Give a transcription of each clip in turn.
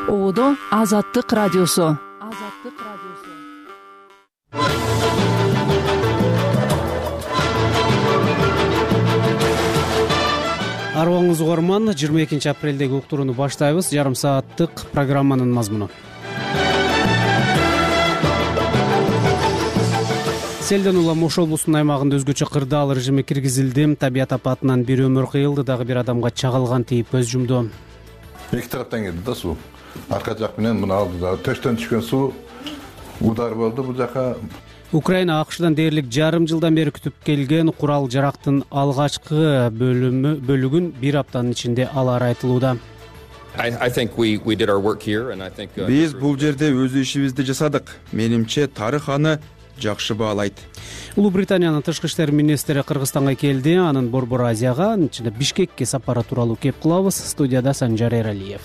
Оодо Азаттык радиосу. Арыбаңыз угарман, 22 апрелдеги уктурууну баштайбыз. Жарым сааттык программанын мазмуну. Селден улам Ош облусунун аймагында өзгөчө кырдаал режими киргизилди. Табият апатынан бир өмүр кыйылды, дагы бир адамга чагылган тийип көз жумду. Эки тараптан келди да суу. Арка жак менен муну алдыда төштөн түшкөн суу удар болду бул жака. Украина АКШдан дээрлик жарым жылдан бери күтүп келген курал жарактын алгачкы бөлүгүн бир аптанын ичинде алары айтылууда. Биз бул жерде өз ишибизди жасадык. Менимче тарых аны жакшы баалайт. Улуу Британиянын тышкы иштер министри Кыргызстанга келди. Анын Борбор Азияга, ичинде Бишкекке сапары тууралуу кеп кылабыз. Студияда Санжар Эралиев.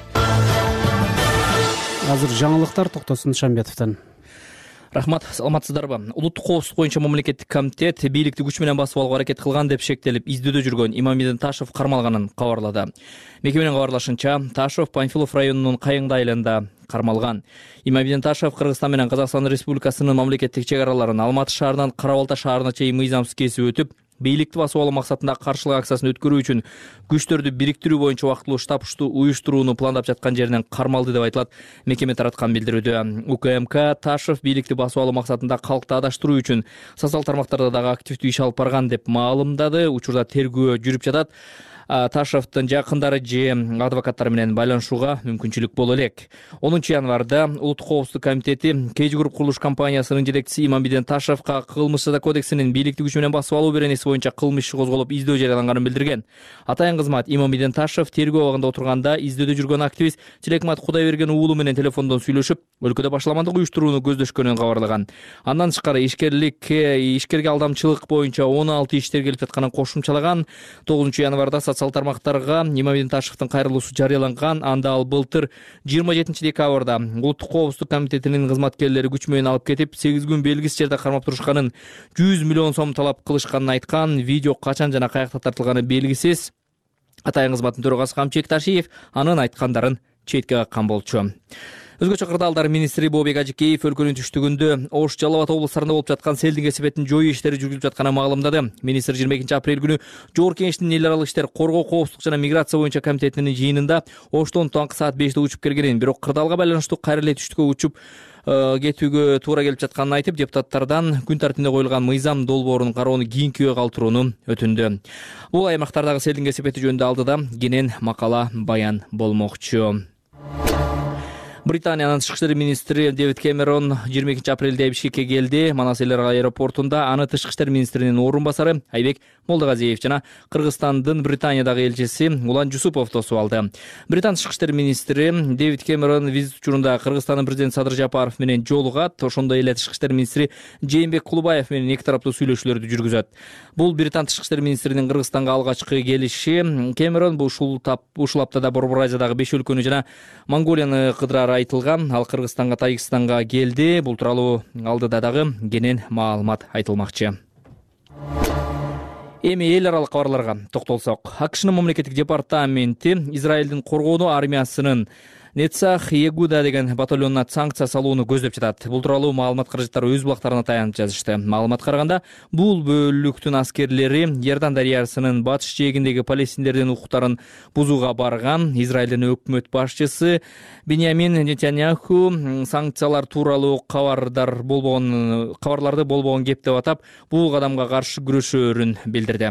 Азыр жаңылыктар Токтосун Шамбетовдон. Рахмат, саламатсыздарбы? Улуттук коопсуздук боюнча мамлекеттик комитет бийликти күч менен басып алууга аракет кылган деп шектелип, издөөдө жүргөн Имамидин Ташев кармалганын кабарлады. Мекеменин кабарлашынча, Ташев Панфилов районунун Кайыңды айылында кармалган. Имамидин Ташев Кыргызстан менен Казакстан Республикасынын мамлекеттик чек араларын Алматы шаарынан Кара-Балта шаарына чейин мыйзамсыз кесип өтүп, бийликти басып алуу максатында каршылык акциясын өткөрүү үчүн күчтөрдү бириктирүү боюнча убактылуу штаб уюштурууну пландап жаткан жеринен кармалды деп айтылат. Мекеме тараткан билдирүүдө УКМК Ташев бийликти басып алуу максатында калкты адаштыруу үчүн социалдык тармактарда дагы активдүү иш алып барган деп маалымдады. Учурда тергөө жүрүп жатат. Ташевдин жакындары же адвокаттар менен байланышууга мүмкүнчүлүк боло элек. 10 январда Улуттук коопсуздук комитети Кейж Груп курулуш компаниясынын жетекчиси Имамидин Ташевка кылмыш жаза кодексинин бийликти күч менен басып алуу беренеси боюнча кылмыш иши козголуп издөө жарыяланганын билдирген. Атайын кызмат Имамидин Ташев тергөө абагында отурганда издөөдө жүргөн активист Тилекмат Кудайберген уулу менен телефондон сүйлөшүп, өлкөдө башаламандык уюштурууну көздөшкөнүн кабарлаган. Андан тышкары ишкерге алдамчылык боюнча 16 иш тергелип жатканын кошумчалаган. 9 январда социал тармактарга Имамидин Ташевдин кайрылуусу жарыяланган. Анда ал былтыр 27 декабрда Улуттук коопсуздук комитетинин кызматкерлери күч менен алып кетип, 8 күн белгисиз жерде кармап турушканын, 100 миллион сом талап кылышканын айткан. Видео качан жана каякта тартылганы белгисиз. Атайын кызматтын төрагасы Камчек Ташиев анын айткандарын четке каккан болчу. Өзгөчө кырдаалдар министри Бообек Ажикеев өлкөнүн түштүгүндө Ош, Жалал Абад облустарында болуп жаткан селдин кесепетин жоюу иштери жүргүзүлүп жатканын маалымдады. Министр 22 апрель күнү Жогорку Кеңештин эл аралык иштер, коргоо, коопсуздук жана миграция боюнча комитетинин жыйынында Оштон таңкы саат 5-те учуп келгенин, бирок кырдаалга байланыштуу кайра эле түштүккө учуп кетүүгө туура келип жатканын айтып, депутаттардан күн тартибине коюлган мыйзам долбоорун кароону кийинкиге калтырууну өтүндү. Бул аймактардагы селдин кесепети жөнүндө алдыда кенен макала баян болмокчу. Британиянын тышкы иштер министри Дэвид Кэмерон 22 апрелде Бишкекке келди. Манас эл аралык аэропортунда аны тышкы иштер министринин орун басары Айбек Молдогазиев жана Кыргызстандын Британиядагы элчиси Улан Жусупов тосуп алды. Британ тышкы иштер министри Дэвид Кэмерон визит учурунда Кыргызстандын президенти Садыр Жапаров менен жолугат. Ошондой эле тышкы иштер министри Жээнбек Кулубаев менен эки тараптуу сүйлөшүүлөрдү жүргүзөт. Бул Британ тышкы иштер министринин Кыргызстанга алгачкы келиши. Кэмерон ушул аптада Борбор Азиядагы 5 өлкөнү жана Монголияны кыдырары айтылган. Ал Кыргызстанга, Тажикстанга келди. Бул тууралуу алдыда дагы кенен маалымат айтылмакчы. Эми эл аралык кабарларга токтолсок, АКШнын мамлекеттик департаменти Израилдин коргонуу армиясынын Нецах Егуда деген батальонуна санкция салууну көздөп жатат. Бул тууралуу маалымат каражаттары өз булактарына таянып жазышты. Маалыматка караганда, бул бөлүктүн аскерлери Иордан дарыясынын батыш жээгиндеги палестиндердин укуктарын бузууга барган. Израилдин өкмөт башчысы Биньямин Нетаньяху санкциялар тууралуу кабарларды болбогон кеп деп атап, бул кадамга каршы күрөшөөрүн билдирди.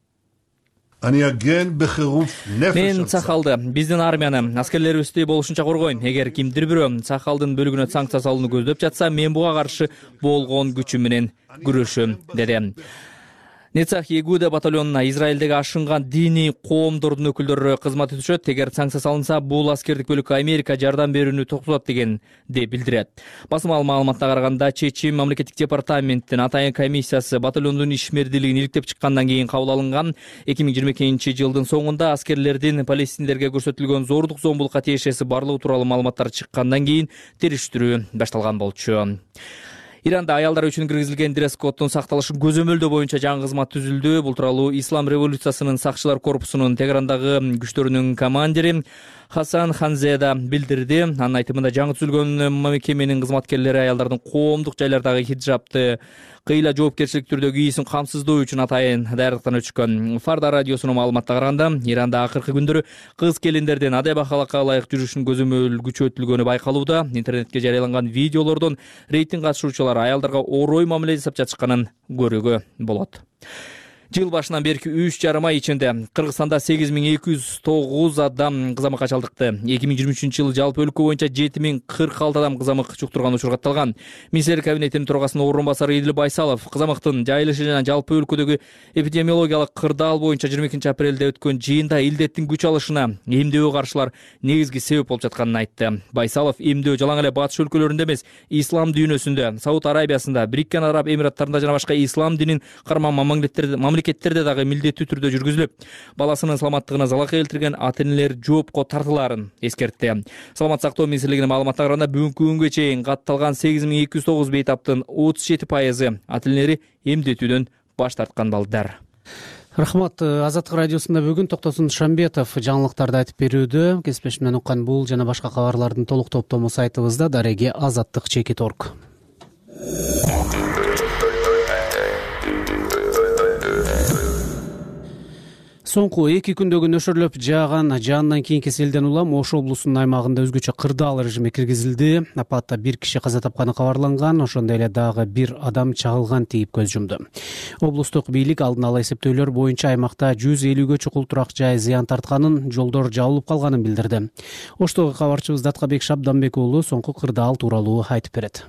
Мен Сахалды, биздин армияны, аскерлерибизди болушунча коргойм. Эгер кимдир бирөө Сахалдын бөлүгүнө санкция салууну көздөп жатса, мен буга каршы болгон күчүм менен күрөшөм, деди. Нецах Егуда батальонуна Израилдеги ашынган диний коомдордун өкүлдөрү кызмат өтүшөт. Эгер санкция салынса, бул аскердик бөлүккө Америка жардам берүүнү токтотот дегенди билдирет. Басма маалыматка караганда, чечим мамлекеттик департаменттин атайын комиссиясы батальондун ишмердилигин иликтеп чыккандан кийин кабыл алынган. 2022 жылдын соңунда аскерлердин палестиндерге көрсөтүлгөн зордук зомбулукка тиешеси барлыгы тууралуу маалыматтар чыккандан кийин териштирүү башталган болчу. Иранда аялдар үчүн киргизилген дресс-коддун сакталышын көзөмөлдөө боюнча жаңы кызмат түзүлдү. Бул тууралуу Ислам революциясынын сакчылар корпусунун Тегерандагы күчтөрүнүн командири Хасан Ханзе да билдирди. Анын айтымында жаңы түзүлгөн мекеменин кызматкерлери аялдардын коомдук жайлардагы хиджабты кыйла жоопкерчилик түрдө кийүүсүн камсыздоо үчүн атайын даярдыктан өтүшкөн. Фарда радиосунун маалыматына караганда, Иранда акыркы күндөрү кыз келиндердин адеп акылакка ылайык жүрүшүнүн көзөмөл күчөтүлгөнү байкалууда. Интернетке жарыяланган видеолордон рейтинг катышуучулар аялдарга орой мамиле жасап жатышканын көрүүгө болот. Жыл башынан берки 3,5 ай ичинде Кыргызстанда 8209 адам кызамыкка чалдыкты. 2023-жылы жалпы өлкө боюнча 7046 адам кызамык чуктурган учур катталган. Министрлер кабинетинин төрагасынын орун басары Идил Байсалов кызамыктын жайылышы жана жалпы өлкөдөгү эпидемиологиялык кырдаал боюнча 22-апрелде өткөн жыйында илдеттин күч алышына эмдөө каршылар негизги себеп болуп жатканын айтты. Байсалов эмдөө жалаң эле батыш өлкөлөрүндө эмес, ислам дүйнөсүндө, Сауд Арабиясында, Бириккен Араб Эмираттарында жана башка ислам динин карман мамлекеттерде дагы милдеттүү түрдө жүргүзүлүп, баласынын саламаттыгына залал келтирген ата-энелер жоопко тартылаарын эскертти. Саламат сактоо министрлигинин маалыматына караганда, бүгүнкү күнгө чейин катталган 8209 бейтаптын 37% ата-энелери эмдетүүдөн баш тарткан балдар. Рахмат. Азаттык радиосунда бүгүн Токтосун Шамбетов жаңылыктарды айтып берүүдө. Кесиптешим менен уккан бул жана башка кабарлардын толук топтому сайтыбызда дареге azattik.org. Соңку 2 күндөгү нөшөрлөп жааган жаандан кийинки селден улам Ош облусунун аймагында өзгөчө кырдаал режими киргизилди. Апатта 1 киши каза тапканы кабарланган, ошондой эле дагы 1 адам чагылган тийип көз жумду. Облустук бийлик алдын ала эсептөөлөр боюнча аймакта 150гө чукул турак жай зыян тартканын, жолдор жабылып калганын билдирди. Оштогу кабарчыбыз Даткабек Шабданбек уулу соңку кырдаал тууралуу айтып берет.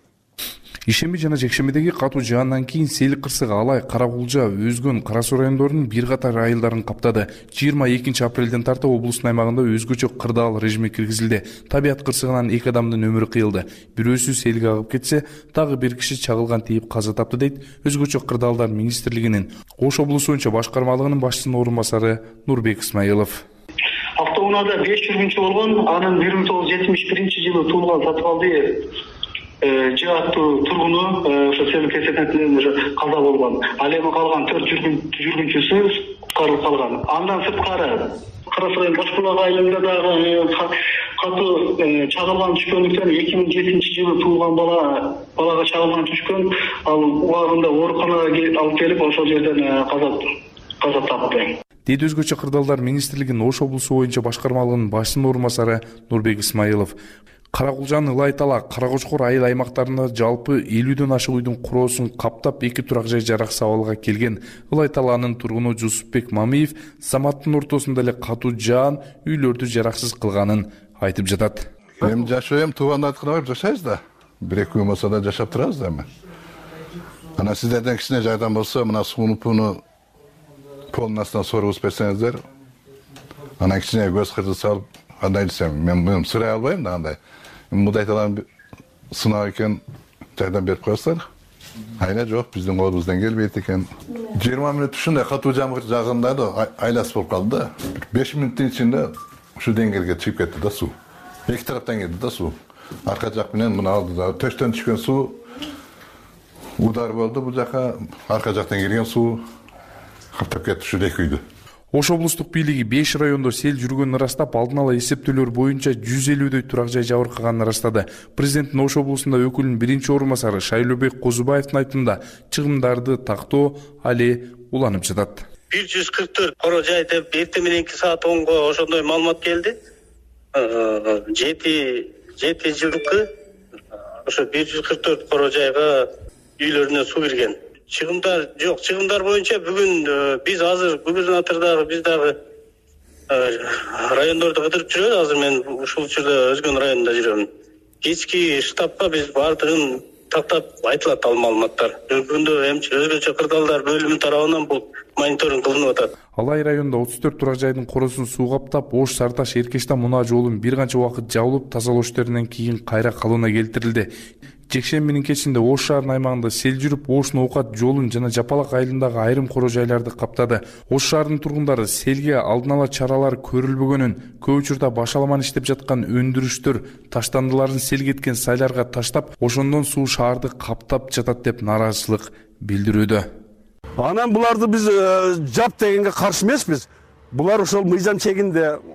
Ишемби жана жекшембидеги катуу жаандан кийин Сел кырсыгы, Алай, Каракулжа, Өзгөн, Кара Суу райондорунун бир катар айылдарын каптады. 22-апрелден тарта облустун аймагында өзгөчө кырдаал режими киргизилди. Табият кырсыгынан 2 адамдын өмүрү кыйылды. Бирөөсү селге агып кетсе, дагы 1 киши чагылган тийип каза тапты дейт Өзгөчө кырдаалдар министрлигинин Ош облусу боюнча башкармалыгынын башчысынын орун басары Нурбек Исмаилов. Автоунаада 5 жүргүнчү болгон, анын 1971-жылы туулган Сатыбалды жааттуу тургуну ошо сел кесепетинен каза болгон. Ал эми калган 4 жүргүнчүсү куткарылып калган. Андан сырткары Карасайын Башбулак айылында дагы катуу чагылган түшкөндүктөн 2007-жылы туулган балага чагылган түшкөн, ал убагында ооруканага алып келип ошол жерден каза тапты. Дейт Өзгөчө кырдаалдар министрлигинин Ош облусу боюнча башкармалыгынын башчысынын орун басары Нурбек Исмаилов. Каракулжан, Ылайтала, Каракочкор айыл аймактарында жалпы 50дөн ашык үйдүн куроосун каптап 2 турак жай жараксыз абалга келген. Ылайталанын тургуну Жусупбек Мамиев Саматтын ортосунда эле катуу жаан үйлөрдү жараксыз кылганын айтып жатат. Эми жашоом тууган айткына барып жашайбыз да. 1-2 күн болсо да жашап турабыз да эми. Ана сиздерден кичине жардам болсо, мына сууну полдун астынан соргузуп берсеңиздер, ана кичине көз кырды салып, кандай десем, мен сурай албайм да андай. Мудайталан сыноо экен, жардам берип коесуздар. Айла жок, биздин колубуздан келбейт экен. 20 мүнөт ушундай катуу жамгыр жааганда да айласы болуп калды да. 5 мүнөттүн ичинде ушу деңгээлге чыгып кетти да суу. Эки тараптан келди да суу. Арка жак менен мына алдыда төштөн түшкөн суу удар болду, бул жака арка жактан келген суу каптап кетти ушу эки үйдү. Ош облустук бийлиги 5 райондо сел жүргөнүн ырастап, алдын ала эсептөөлөр боюнча 150дөй турак жай жабыркаганын ырастады. Президенттин Ош облусунда өкүлүнүн биринчи орун басары Шайлообек Козубаевдин айтымында чыгымдарды тактоо али уланып жатат. 144 коро жай деп эртең мененки саат 10го ошондой маалымат келди. 7 жылкы ошо 144 коро жайга үйлөрүнө суу кирген. Чыгымдар жок, чыгымдар боюнча бүгүн биз азыр губернатордагы биз дагы райондорду кыдырып жүрөбүз. Азыр мен ушул учурда Өзгөн районунда жүрөм. Кечки штабка биз баардыгын тактап айтылат ал маалыматтар. Бүгүндө Өзгөчө кырдаалдар бөлүмү тарабынан бул мониторинг кылынып атат. Алай районунда 34 турак жайдын коросун суу каптап, Ош Сарташ Эркештан мунаа жолун бир канча убакыт жабылып, тазалоо иштеринен кийин кайра калыбына келтирилди. Жекшембинин кечинде Ош шаарынын аймагында сел жүрүп, Ош Ноокат жолун жана Жапалак айылындагы айрым коро жайларды каптады. Ош шаарынын тургундары селге алдын ала чаралар көрүлбөгөнүн, көп учурда башаламан иштеп жаткан өндүрүштөр таштандыларын сел кеткен сайларга таштап, ошондон суу шаарды каптап жатат деп нааразычылык билдирүүдө. Анан буларды биз жап дегенге каршы эмеспиз. Булар ошол мыйзам чегинде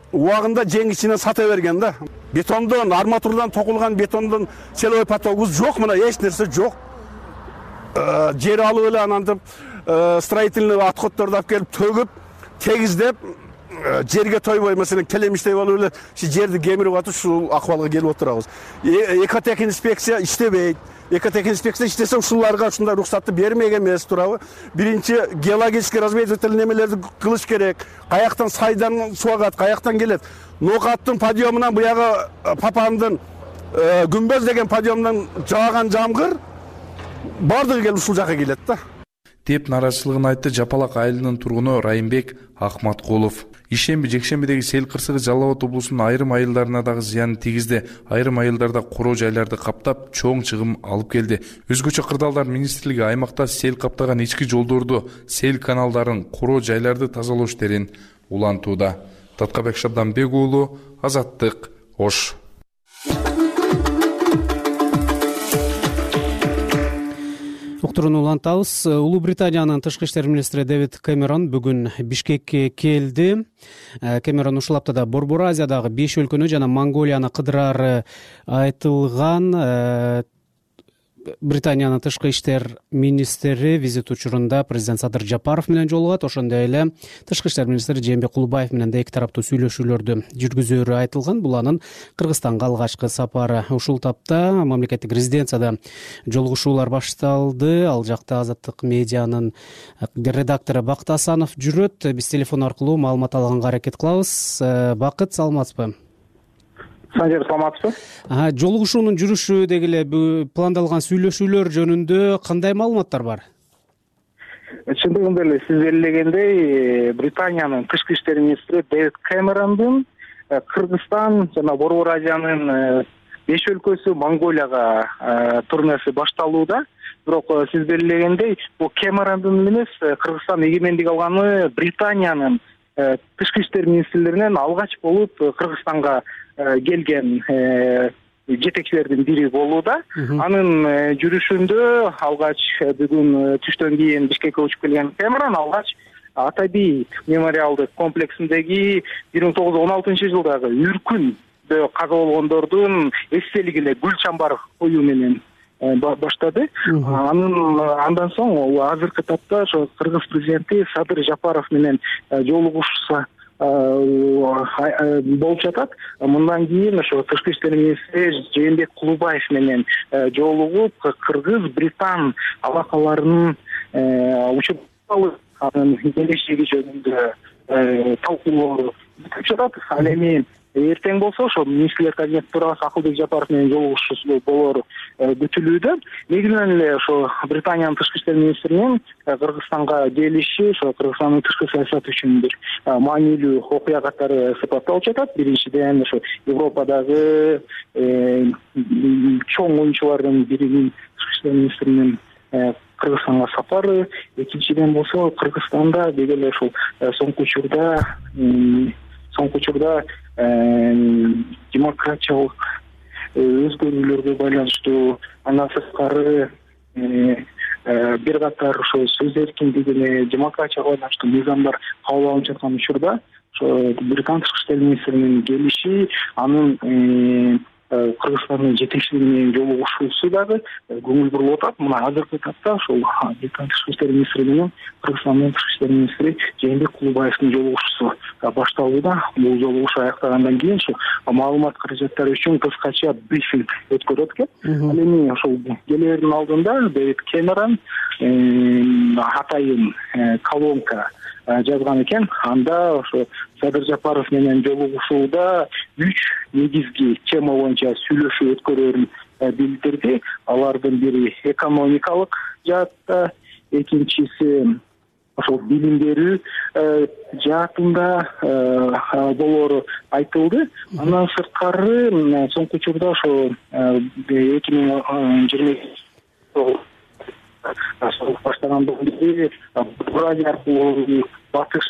убагында жеңишинен сата берген да. Бетондон, арматурадан токулган бетондон силовой потогубуз жок, мына эч нерсе жок. Жер алып эле анантип строительный отходдорду алып келип төгүп, тегиздеп жерге тойбой, маселен келемиштей болуп эле жерди кемирип атып ушул акыбалга келип отурабыз. Экотех инспекция иштебейт. Экотех инспекция иштесе ушуларга ушундай уруксатты бермек эмес, туурабы? Биринчи геологический разведывательный немелерди кылыш керек. Каяктан сайдан суу агат, каяктан келет? Нокаттын подъемунан буягы Папандын Күмбөз деген подъемдан жааган жамгыр бардыгы келип ушул жака келет да. Деп наразычылыгын айтты Жапалак айылынын тургуну Райымбек Акматкулов. Ишемби, жекшембидеги сел кырсыгы Жалал Абад облусунун айрым айылдарына дагы зыянын тийгизди. Айрым айылдарда короо жайларды каптап, чоң чыгым алып келди. Өзгөчө Кырдаалдар министрлиги аймакта сел каптаган ички жолдорду, сел каналдарын, короо жайларды тазалоо иштерин улантууда. Таткабек Шабданбек уулу, Азаттык, Ош. Уктурууну улантабыз. Улуу Британиянын тышкы иштер министри Дэвид Кэмерон бүгүн Бишкекке келди. Кэмерон ушул аптада Борбор Азиядагы 5 өлкөнү жана Монголияны кыдырары айтылган. Британиянын тышкы иштер министри визит учурунда президент Садыр Жапаров менен жолугат, ошондой эле тышкы иштер министри Жээнбек Кулубаев менен да эки тараптуу сүйлөшүүлөрдү жүргүзөрү айтылган. Бул анын Кыргызстанга алгачкы сапары. Ушул тапта мамлекеттик резиденцияда жолугушуулар башталды. Ал жакта Азаттык медианын редактору Бакыт Асанов жүрөт. Биз телефон аркылуу маалымат алганга аракет кылабыз. Бакыт, саламатсызбы? Санжар, саламатсызбы? Жолугушуунун жүрүшү деги эле пландалган сүйлөшүүлөр жөнүндө кандай маалыматтар бар? Чындыгында эле сиз белгилегендей, Британиянын тышкы иштер министри Дэвид Кэмерондун Кыргызстан жана Борбор Азиянын 5 өлкөсү Монголияга турнеси башталууда. Бирок сиз белгилегендей, бул Кэмерондун эмес, Кыргызстан эгемендик алганы Британиянын тышкы иштер министрлеринен алгач болуп Кыргызстанга келген жетекчилердин бири болууда. Анын жүрүшүндө алгач бүгүн түштөн кийин Бишкекке учуп келген Кэмерон алгач Атаби мемориалдык комплексиндеги 1916-жылдагы үркүндө каза болгондордун эстелигине гүл чамбар коюу менен баштады. Андан соң азыркы тапта ошо Кыргыз президенти Садыр Жапаров менен жолугушса болуп жатат. Мындан кийин ошо тышкы иштер министри Жээнбек Кулубаев менен жолугуп Кыргыз-Британ алакаларынын анын келечеги жөнүндө талкуулоо бүтүп жатат. Ал эми эртең болсо ошо министрлер кабинети төрагасы Акылбек Жапаров менен жолугушуу болоор күтүлүүдө. Негизинен эле ошо Британиянын тышкы иштер министринин Кыргызстанга келиши ошо Кыргызстандын тышкы саясаты үчүн бир маанилүү окуя катары сыпатталып жатат. Биринчиден ошо Европадагы чоң оюнчулардын биринин тышкы иштер министринин Кыргызстанга сапары, экинчиден болсо Кыргызстанда деги эле ушул соңку учурда демократиялык өзгөрүүлөргө байланыштуу, андан сырткары бир катар ошо сөз эркиндигине, демократияга байланыштуу мыйзамдар кабыл алынып жаткан учурда ошо Британ тышкы иштер министринин келиши анын Кыргызстандын жетекчилиги менен жолугушуусу дагы көңүл буруп атат. Мына азыркы тапта ошол Британ тышкы иштер министри менен Кыргызстандын тышкы иштер министри Жээнбек Кулубаевдин жолугушуусу башталууда. Бул жолугушуу аяктагандан кийин ошо маалымат каражаттары үчүн кыскача брифинг өткөрөт экен. Ал эми ошол келердин алдында Дэвид Кэмерон атайын колонка жазган экен. Анда ошо Садыр Жапаров менен жолугушууда 3 негизги тема боюнча сүйлөшүү өткөрөөрүн билдирди. Алардын бири экономикалык жаатта, экинчиси ошол билим берүү жаатында болоору айтылды. Андан сырткары соңку учурда ошо 2020 баштагандан бери Бурабай аркылуу батыш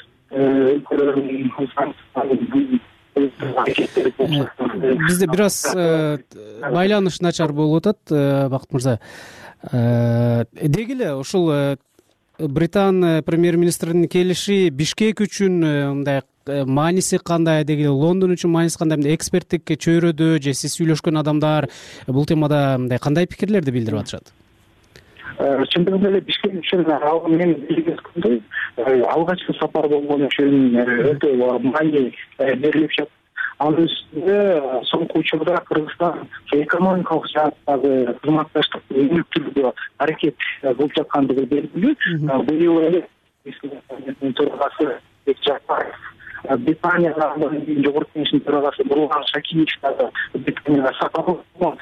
бизде бир аз байланыш начар болуп атат, Бакыт мырза. Деги эле ушул Британ премьер-министринин келиши Бишкек үчүн мындай мааниси кандай деги Лондон үчүн мааниси кандай, мындай эксперттик чөйрөдө же сиз сүйлөшкөн адамдар бул темада мындай кандай пикирлерди билдирип атышат? Чындыгында эле Бишкек үчүн мен билгендей алгачкы сапар болгон үчүн өтө маани берилип жатат. Анын үстүнө соңку учурда Кыргызстан экономикалык жааттагы кызматташтыкты өнүктүрүүгө аракет кылып жаткандыгы белгилүү. Быйыл эле төрагасы Бекжапаров, Британиянын жогорку кеңешинин төрагасы Нурлан Шакиев дагы Британияга сапар кылган.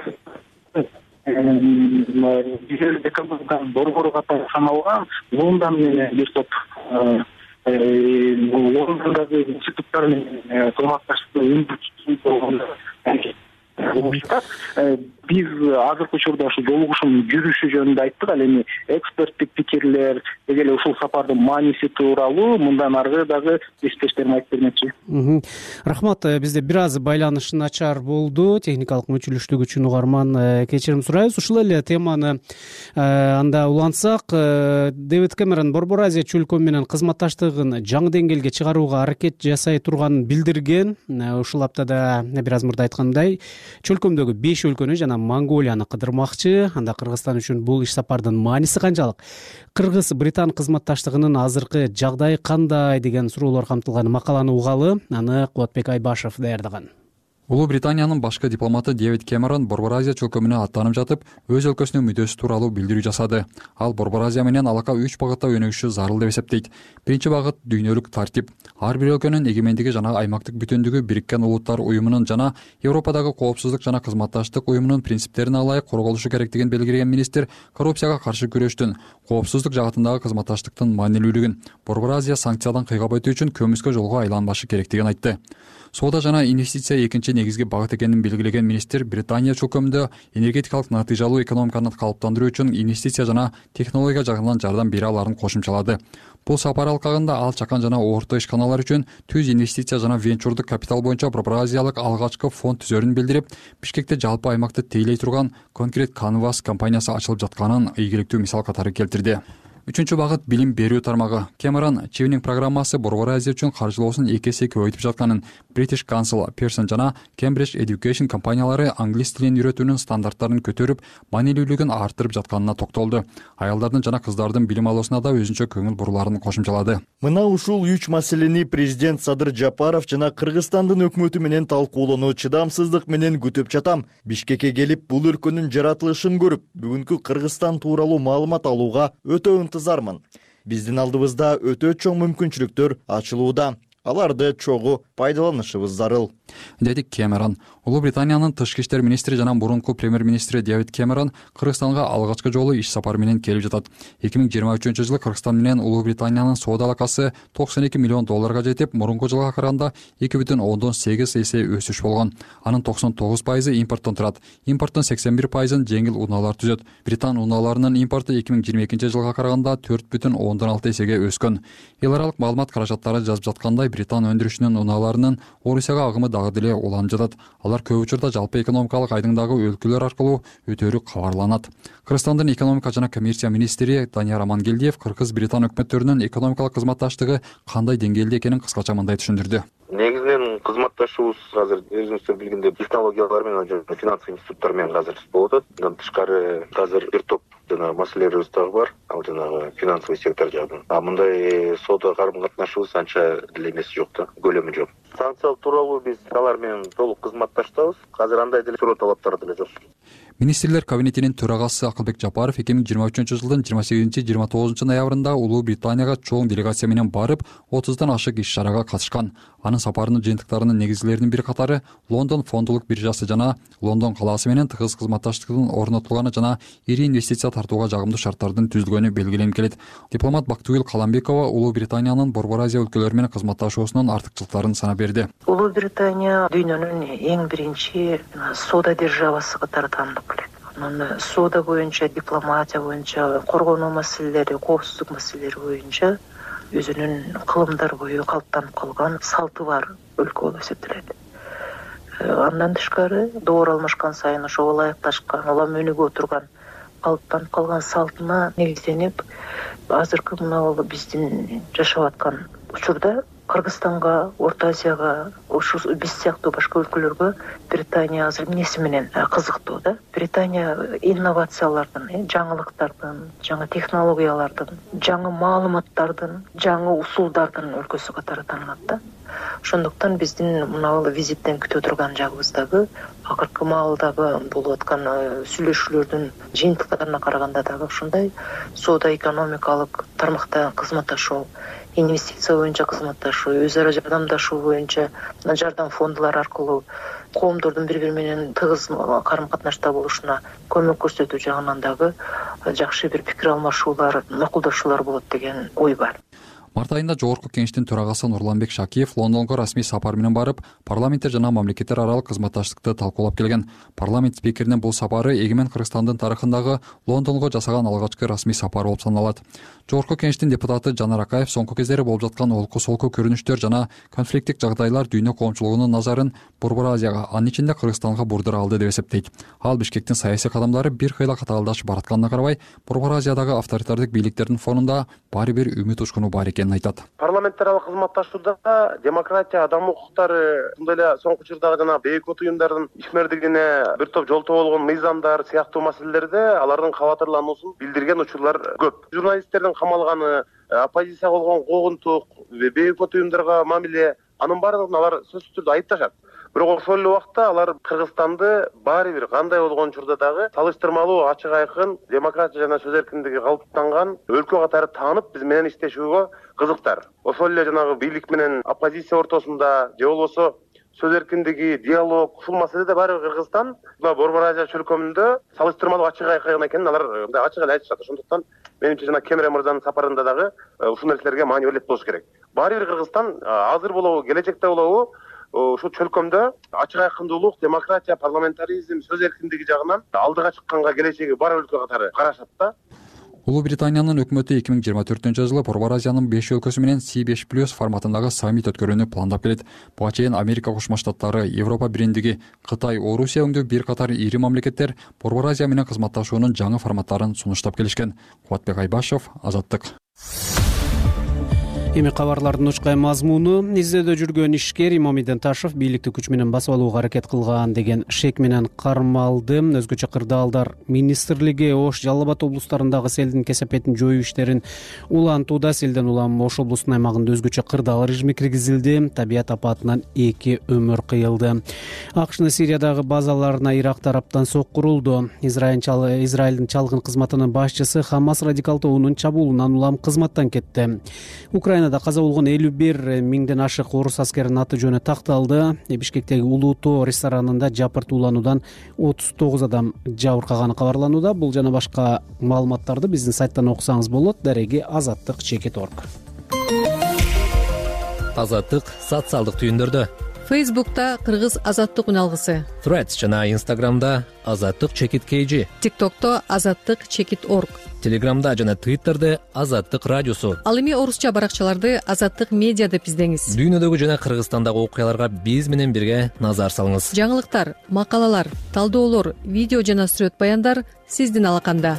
Экономиканын борбору катары саналган Лондон менен бир топ Лондондогу институттар менен кызматташтыкты өнүктүрүүгө биз азыркы учурда ушу жолугушуунун жүрүшү жөнүндө айттык. Ал эми эксперттик пикирлер деги эле ушул сапардын мааниси тууралуу мындан аркы дагы эстештерин айтып бермекчи. Рахмат. Бизде бир аз байланыш начар болду. Техникалык мүчүлүштүк үчүн угарман кечирим сурайбыз. Ушул эле теманы анда улантсак, Дэвид Кэмерон Борбор Азия чөлкөмү менен кызматташтыгын жаңы деңгээлге чыгарууга аракет жасай турганын билдирген. Ушул аптада бир аз мурда айткандай, чөлкөмдөгү 5 өлкөнү жана Монголияны кыдырмакчы. Анда Кыргызстан үчүн бул иш сапардын мааниси канчалык? Кыргыз-Британ кызматташтыгынын азыркы жагдайы кандай деген суроолор камтылган макаланы угалы. Аны Кубатбек Айбашев даярдаган. Улуу Британиянын башкы дипломаты Дэвид Кэмерон Борбор Азия чөлкөмүнө аттанып жатып, өз өлкөсүнүн мүддөсү тууралуу билдирүү жасады. Ал Борбор Азия менен алака 3 багытта өнүгүшү зарыл деп эсептейт. Биринчи багыт — дүйнөлүк тартип. Ар бир өлкөнүн эгемендиги жана аймактык бүтүндүгү Бириккен Улуттар уюмунун жана Европадагы коопсуздук жана кызматташтык уюмунун принциптерине ылайык корголушу керектигин белгилеген министр коррупцияга каршы күрөштүн, коопсуздук жагатындагы кызматташтыктын маанилүүлүгүн, Борбор Азия санкциядан кыйгап өтүү үчүн көмүскө жолго айланбашы керектигин айтты. Соода жана инвестиция экинчи негизги багыт экенин белгилеген министр Британия чөлкөмүндө энергетикалык натыйжалуу экономиканы калыптандыруу үчүн инвестиция жана технология жагынан жардам бере аларын кошумчалады. Бул сапар алкагында ал чакан жана орто ишканалар үчүн түз инвестиция жана венчурдук капитал боюнча Борбор Азиялык алгачкы фонд түзөрүн билдирип, Бишкекте жалпы аймакты тейлей турган Concrete Canvas компаниясы ачылып жатканын ийгиликтүү мисал катары келтирди. Үчүнчү багыт — билим берүү тармагы. Кэмерон Чивининг программасы Борбор Азия үчүн каржылоосун 2 эсе көбөйтүп жатканын, British Council, Pearson жана Cambridge Education компаниялары англис тилин үйрөтүүнүн стандарттарын көтөрүп, маанилүүлүгүн арттырып жатканына токтолду. Аялдардын жана кыздардын билим алуусуна да өзүнчө көңүл буруларын кошумчалады. Мына ушул 3 маселени президент Садыр Жапаров жана Кыргызстандын өкмөтү менен талкуулоону чыдамсыздык менен күтүп жатам. Бишкекке келип, бул өлкөнүн жаратылышын көрүп, бүгүнкү Кыргызстан тууралуу маалымат алууга өтө ынтызармын. Биздин алдыбызда өтө чоң мүмкүнчүлүктөр ачылууда. Аларды чогуу пайдаланышыбыз зарыл, деди Кэмерон. Улуу Британиянын тышкы иштер министри жана мурунку премьер-министри Дэвид Кэмерон Кыргызстанга алгачкы жолу иш сапары менен келип жатат. 2023-жылы Кыргызстан менен Улуу Британиянын соода алакасы $92 миллион жетип, мурунку жылга караганда 2,8 эсе өсүш болгон. Анын 99% импорттон турат. Импорттун 81% жеңил унаалар түзөт. Британ унааларынын импорту 2022-жылга караганда 4,6 эсеге өскөн. Эл аралык маалымат каражаттары жазып жаткандай, Британ өндүрүшүнүн унааларынын Орусияга агымы дагы деле уланып жатат. Алар көп учурда жалпы экономикалык айдыңдагы өлкөлөр аркылуу өтөрү кабарланат. Кыргызстандын экономика жана коммерция министри Данияр Амангелдиев Кыргыз-Британ өкмөттөрүнүн экономикалык кызматташтыгы кандай деңгээлде экенин кыскача мындай түшүндүрдү. Негизинен кызматташуубуз азыр өзүңүздөр билгендей технологиялар менен жана финанс институттар менен азыр болуп атат. Мындан тышкары азыр бир топ жана маселелерибиз дагы бар. Ал жанагы финансовый сектор жагынан. Мындай соода карым катнашуубуз анча деле эмеси жок да, көлөмү жок. Санкция тууралуу биз алар менен толук кызматташтабыз. Азыр андай деле суроо талаптар деле жок. Министрлер кабинетинин төрагасы Акылбек Жапаров 2023-жылдын 28-29 ноябрында Улуу Британияга чоң делегация менен барып, 30дан ашык иш-чарага катышкан. Анын сапарынын жыйынтыктарынын негизгилеринин бир катары Лондон фондулук биржасы жана Лондон калаасы менен тыгыз кызматташтыктын орнотулганы жана ири инвестиция тартууга жагымдуу шарттардын түзүлгөнү белгиленип келет. Дипломат Бактыгүл Каламбекова Улуу Британиянын Борбор Азия өлкөлөрү менен кызматташуусунун артыкчылыктарын санап берди. Улуу Британия дүйнөнүн эң биринчи соода державасы катары таанылып келет. Анан соода боюнча, дипломатия боюнча, коргонуу маселелери, коопсуздук маселелери боюнча өзүнүн кылымдар бою калыптанып калган салты бар өлкө болуп эсептелет. Андан тышкары доор алмашкан сайын ошого ылайыкташкан, улам өнүгүп отурган калыптанып калган салтына негизденип, азыркы мына биздин жашап аткан учурда Кыргызстанга, Орто Азияга, ушу биз сыяктуу башка өлкөлөргө Британия азыр эмнеси менен кызыктуу да. Британия инновациялардын, жаңылыктардын, жаңы технологиялардын, жаңы маалыматтардын, жаңы усулдардын өлкөсү катары таанылат да. Ошондуктан биздин мына визиттен күтө турган жагыбыз дагы акыркы маалдагы болуп аткан сүйлөшүүлөрдүн жыйынтыктарына караганда дагы ушундай соода экономикалык тармакта кызматташуу, инвестиция боюнча кызматташуу, өз ара жардамдашуу боюнча жардам фондулары аркылуу коомдордун бири-бири менен тыгыз карым-катнашта болушуна көмөк көрсөтүү жагынан дагы жакшы бир пикир алмашуулар, макулдашуулар болот деген ой бар. Март айында Жогорку Кеңештин төрагасы Нурланбек Шакиев Лондонго расмий сапар менен барып, парламентте жана мамлекеттер аралык кызматташтыкты талкуулап келген. Парламент спикеринин бул сапары эгемен Кыргызстандын тарыхындагы Лондонго жасаган алгачкы расмий сапар болуп саналат. Жогорку Кеңештин депутаты Жанар Акаев соңку кездери болуп жаткан олку-солку көрүнүштөр жана конфликттик жагдайлар дүйнө коомчулугунун назарын Борбор Азияга, анын ичинде Кыргызстанга бурдура алды деп эсептейт. Ал Бишкектин саясий кадамдары бир кыйла катаалдашып баратканына карабай, Борбор Азиядагы авторитардык бийликтердин фонунда баары бир үмүт учкуну бар экенин айтат. Парламентаралык кызматташууда демократия, адам укуктары, ошондой эле соңку учурдагы жана бейкот уюмдардын ишмердигине бир топ жолтоо болгон мыйзамдар сыяктуу маселелерде алардын кабатырлануусун билдирген учурлар көп. Журналисттердин камалганы, оппозицияга болгон куугунтук, бейкот уюмдарга мамиле, анын баардыгын алар сөзсүз түрдө айыпташат. Бирок ошол эле убакта алар Кыргызстанды баары бир кандай болгон учурда дагы салыштырмалуу ачык айкын демократия жана сөз эркиндиги калыптанган өлкө катары таанып биз менен иштешүүгө кызыктар. Ошол эле жанагы бийлик менен оппозиция ортосунда же болбосо сөз эркиндиги, диалог, ушул маселеде баары бир Кыргызстан Борбор Азия чөлкөмүндө салыштырмалуу ачык айкын экенин алар мындай ачык эле айтышат. Ошондуктан менимче жана Кемерен мырзанын сапарында дагы ушул нерселерге маани берилет болуш керек. Баары бир Кыргызстан азыр болобу, келечекте болобу ушул чөлкөмдө ачык айкындуулук, демократия, парламентаризм, сөз эркиндиги жагынан алдыга чыкканга келечеги бар өлкө катары карашат да. Улуу Британиянын өкмөтү 2024-жылы Борбор Азиянын 5 өлкөсү менен C5+ форматындагы саммит өткөрүүнү пландап келет. Буга чейин Америка Кошмо Штаттары, Европа бириндиги, Кытай, Орусия өңдүү бир катар ири мамлекеттер Борбор Азия менен кызматташуунун жаңы форматтарын сунуштап келишкен. Кубатбек Айбашев, Азаттык. Эми кабарлардын учкай мазмуну: издөөдө жүргөн ишкер Имамиден Ташев бийликти күч менен басып алууга аракет кылган деген шек менен кармалды. Өзгөчө кырдаалдар министрлиги Ош, Жалал Абад облустарындагы селдин кесепетин жоюу иштерин улантууда. Селден улам Ош облусунун аймагында өзгөчө кырдаал режими киргизилди. Табият апатынан 2 өмүр кыйылды. АКШнын Сириядагы базаларына Ирак тараптан соккурулду. Израилдин чалгын кызматынын башчысы Хамас радикал тобунун чабуулунан улам кызматтан кетти. Украинада каза болгон 51 миңден ашык орус аскеринин аты жөнү такталды. Бишкектеги Улуу Тоо ресторанында жапырт улануудан 39 адам жабыркаганы кабарланууда. Бул жана башка маалыматтарды биздин сайттан окусаңыз болот. Дареги azattik.org. Азаттык социалдык түйүндөрдө. Фейсбукта Кыргыз Азаттык үналгысы. Threads жана Instagramда azattik.kg. TikTokто azattik.org. Телеграмда жана Twitterде Азаттык радиосу. Ал эми орусча баракчаларды Азаттык медиа деп издеңиз. Дүйнөдөгү жана Кыргызстандагы окуяларга биз менен бирге назар салыңыз. Жаңылыктар, макалалар, талдоолор, видео жана сүрөт баяндар сиздин алаканда.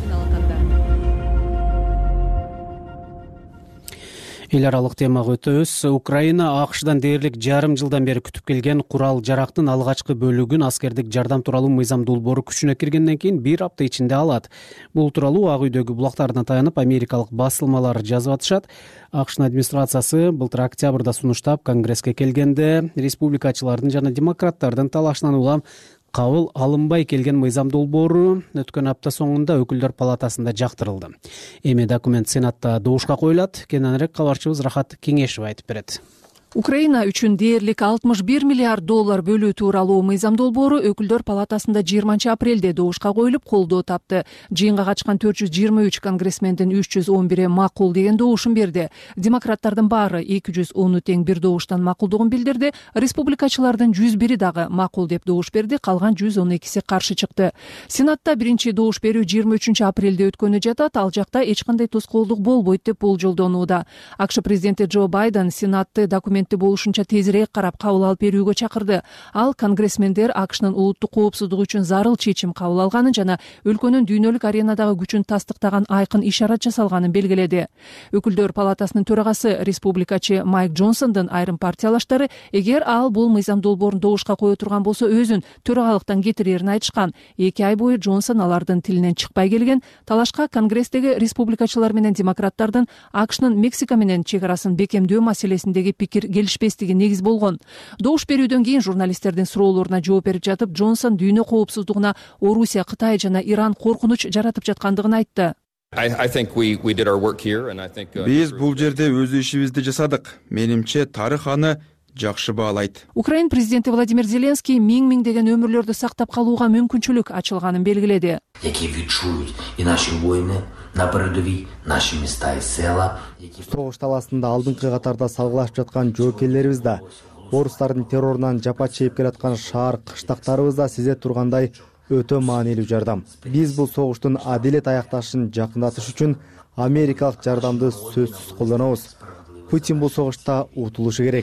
Эл аралык темага өтөбүз. Украина АКШдан дээрлик жарым жылдан бери күтүп келген курал жарактын алгачкы бөлүгүн аскердик жардам тууралуу мыйзам долбоору күчүнө киргенден кийин 1 апта ичинде алат. Бул тууралуу Ак үйдөгү булактарына таянып америкалык басылмалар жазып атышат. АКШнын администрациясы былтыр октябрда сунуштап Конгресске келгенде республикачылардын жана демократтардын талашынан улам кабыл алынбай келген мыйзам долбоору өткөн апта соңунда өкүлдөр палатасында жактырылды. Эми документ Сенатта добушка коюлат. Кененирээк кабарчыбыз Рахат Кеңешева айтып берет. Украина үчүн дээрлик 61 миллиард доллар бөлүү тууралуу мыйзам долбоору өкүлдөр палатасында 20 апрелде добушка коюлуп колдоо тапты. Жыйынга катышкан 423 конгрессмендин 311 макул деген добушун берди. Демократтардын баары 210 тең бир добуштан макулдугун билдирди. Республикачылардын 101 дагы макул деп добуш берди, калган 112си каршы чыкты. Сенатта биринчи добуш берүү 23 апрелде өткөнү жатат. Ал жакта эч кандай тоскоолдук болбойт деп болжолдонууда. АКШ президенти Джо Байден Сенатты документ документти болушунча тезирээк карап кабыл алып берүүгө чакырды. Ал конгрессмендер АКШнын улуттук коопсуздугу үчүн зарыл чечим кабыл алганын жана өлкөнүн дүйнөлүк аренадагы күчүн тастыктаган айкын ишарат жасалганын белгиледи. Өкүлдөр палатасынын төрагасы республикачы Майк Джонсондун айрым партиялаштары эгер ал бул мыйзам долбоорун добушка кое турган болсо өзүн төрагалыктан кетирерин айтышкан. 2 ай бою Джонсон алардын тилинен чыкпай келген. Талашка конгресстеги республикачылар менен демократтардын АКШнын Мексика менен чек арасын бекемдөө маселесиндеги пикир келишпестиги негиз болгон. Добуш берүүдөн кийин журналисттердин суроолоруна жооп берип жатып, Джонсон дүйнө коопсуздугуна Орусия, Кытай жана Иран коркунуч жаратып жаткандыгын айтты. Биз бул жерде өз ишибизди жасадык. Менимче тарых аны жакшы баалайт. Украин президенти Владимир Зеленский миңдеген өмүрлөрдү сактап калууга мүмкүнчүлүк ачылганын белгиледи. Согуш таласында алдыңкы катарда салгылашып жаткан жоокерлерибиз да, орустардын террорунан жапа чегип келаткан шаар кыштактарыбыз да сезе тургандай өтө маанилүү жардам. Биз бул согуштун адилет аякташын жакындатыш үчүн америкалык жардамды сөзсүз колдонобуз. Путин бул согушта утулушу керек.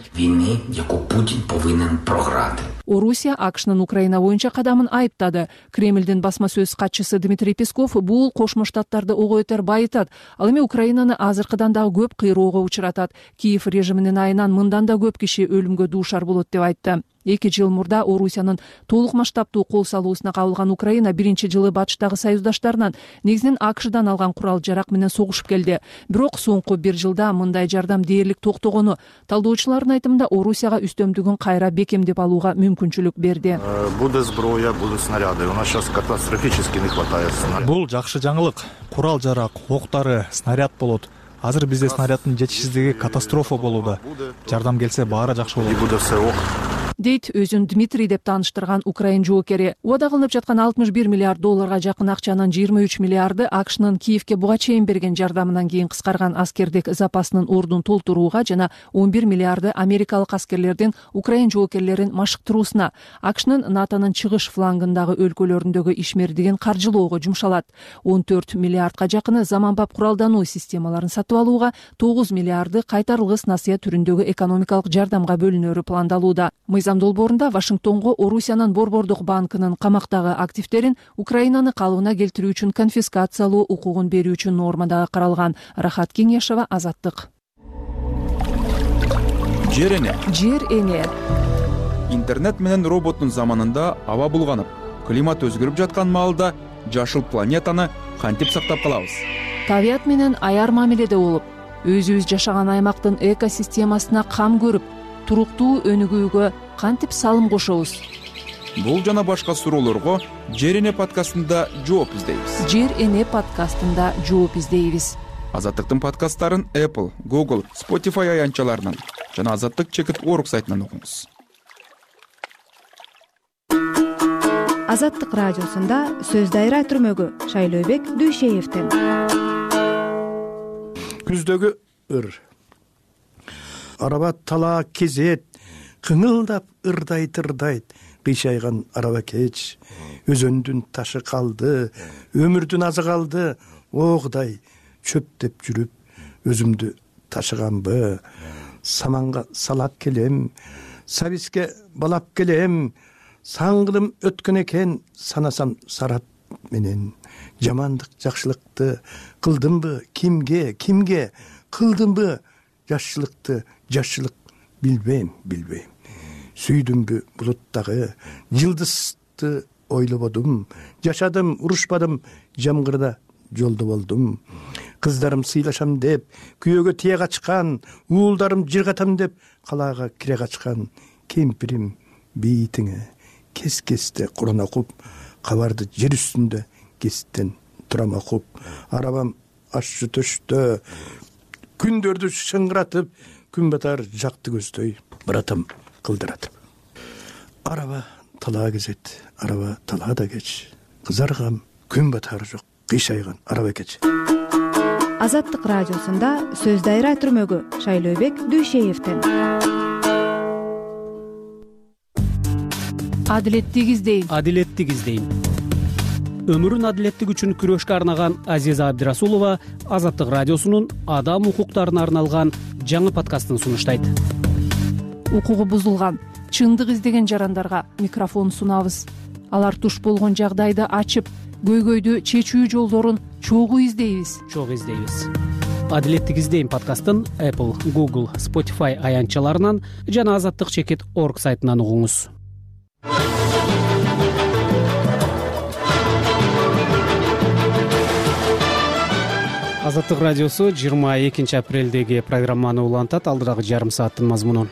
Орусия АКШнын Украина боюнча кадамын айыптады. Кремлдин басма сөз катчысы Дмитрий Песков бул Кошмо Штаттарды ого өтөр байытат. Ал эми Украинаны азыркыдан дагы көп кыйроого учуратат. Киев режиминин айынан мындан да көп киши өлүмгө дуушар болот деп айтты. 2 жыл мурда Орусиянын толук масштабтуу кол салуусуна кабылган Украина биринчи жылы батыштагы союздаштарынан, негизинен АКШдан алган курал жарак менен согушуп келди. Бирок соңку 1 жылда мындай жардам дээрлик токтогону талдоочулардын айтымында Орусияга үстөмдүгүн кайра бекемдеп алууга мүмкүнчүлүк берди. Будет зброя, будут снаряды. У нас сейчас катастрофически не хватает снарядов. Бул жакшы жаңылык. Курал жарак, октары, снаряд болот. Азыр бизде снаряддын жетишсиздиги катастрофа болууда. Жардам келсе баары жакшы болот. Дейт өзүн Дмитрий деп тааныштырган Украин жоокери. Убада кылынып жаткан $61 миллиард жакын акчанын 23 миллиарды АКШнын Киевке буга чейин берген жардамынан кийин кыскарган аскердик запасынын ордун толтурууга жана 11 миллиарды америкалык аскерлердин Украин жоокерлерин машыктыруусуна, АКШнын НАТОнун чыгыш флангындагы өлкөлөрүндөгү ишмердигин каржылоого жумшалат. 14 миллиардка жакыны заманбап куралдануу системаларын сатып алууга, 9 миллиарды кайтарылгыс насыя түрүндөгү экономикалык жардамга бөлүнөрү пландалууда. Мыйзам долбоорунда Вашингтонго Орусиянын Борбордук банкынын камактагы активдерин Украинаны калыбына келтирүү үчүн конфискациялоо укугун берүү үчүн норма дагы каралган. Рахат Кеңешова, Азаттык. Жер эне. Жер эне. Интернет менен роботтун заманында аба булганып, климат өзгөрүп жаткан маалда жашыл планетаны кантип сактап калабыз? Табият менен аяр мамиледе болуп, өзүбүз жашаган аймактын экосистемасына кам көрүп, туруктуу өнүгүүгө кантип салым кошобуз? Бул жана башка суроолорго Жер эне подкастында жооп издейбиз. Жер эне подкастында жооп издейбиз. Азаттыктын подкасттарын Apple, Google, Spotify аянтчаларынан жана azattik.org сайтынан окуңуз. Азаттык радиосунда сөз дайра түрмөгү Шайлообек Дүйшеевден. Күздөгү ыр. Араба тала кезет, кыңылдап ырдайт, кыйшайган араба кеч. Өзөндүн ташы калды, өмүрдүн азы калды. О Кудай, чөптеп жүрүп, өзүмдү ташыганбы? Саманга салап келем, сабиске балап келем. Саңгылым өткөн экен, санасам сарап менен. Жамандык, жакшылыкты кылдымбы? Кимге кылдымбы? Жашчылык билбейм. Сүйдүмбү булуттагы жылдызды ойлободум. Жашадым, урушпадым, жамгырда жолдо болдум. Кыздарым сыйлашам деп, күйөөгө тие качкан, уулдарым жыргатам деп, калаага кире качкан. Кемпирим бейитиңе кес-кесте Куран окуп, кабарды жер үстүндө кесттен турам окуп. Арабам ашчы төштө, күндөрдү шыңгыратып, күн батар жакты көздөй баратам кылдыратып. Араба талаа кезет, араба талаада кеч. Кызаргам, күн батары жок, кыйшайган араба кеч. Азаттык радиосунда сөз дайра түрмөгү Шайлообек Дүйшеевден. Адилеттик издейм. Өмүрүн адилеттик үчүн күрөшкө арнаган Азиза Абдирасулова Азаттык радиосунун адам укуктарына арналган жаңы подкастын сунуштайт. укугу бузулган чындык издеген жарандарга микрофон сунабыз. Алар туш болгон жагдайды ачып, көйгөйдү чечүү жолдорун чогуу издейбиз. Адилеттик издейм подкастын Apple, Google, Spotify аянтчаларынан жана азаттык.org сайтынан угуңуз. Азаттык радиосу 22 апрелдеги программаны улантат. Алдырагы жарым сааттын мазмунун.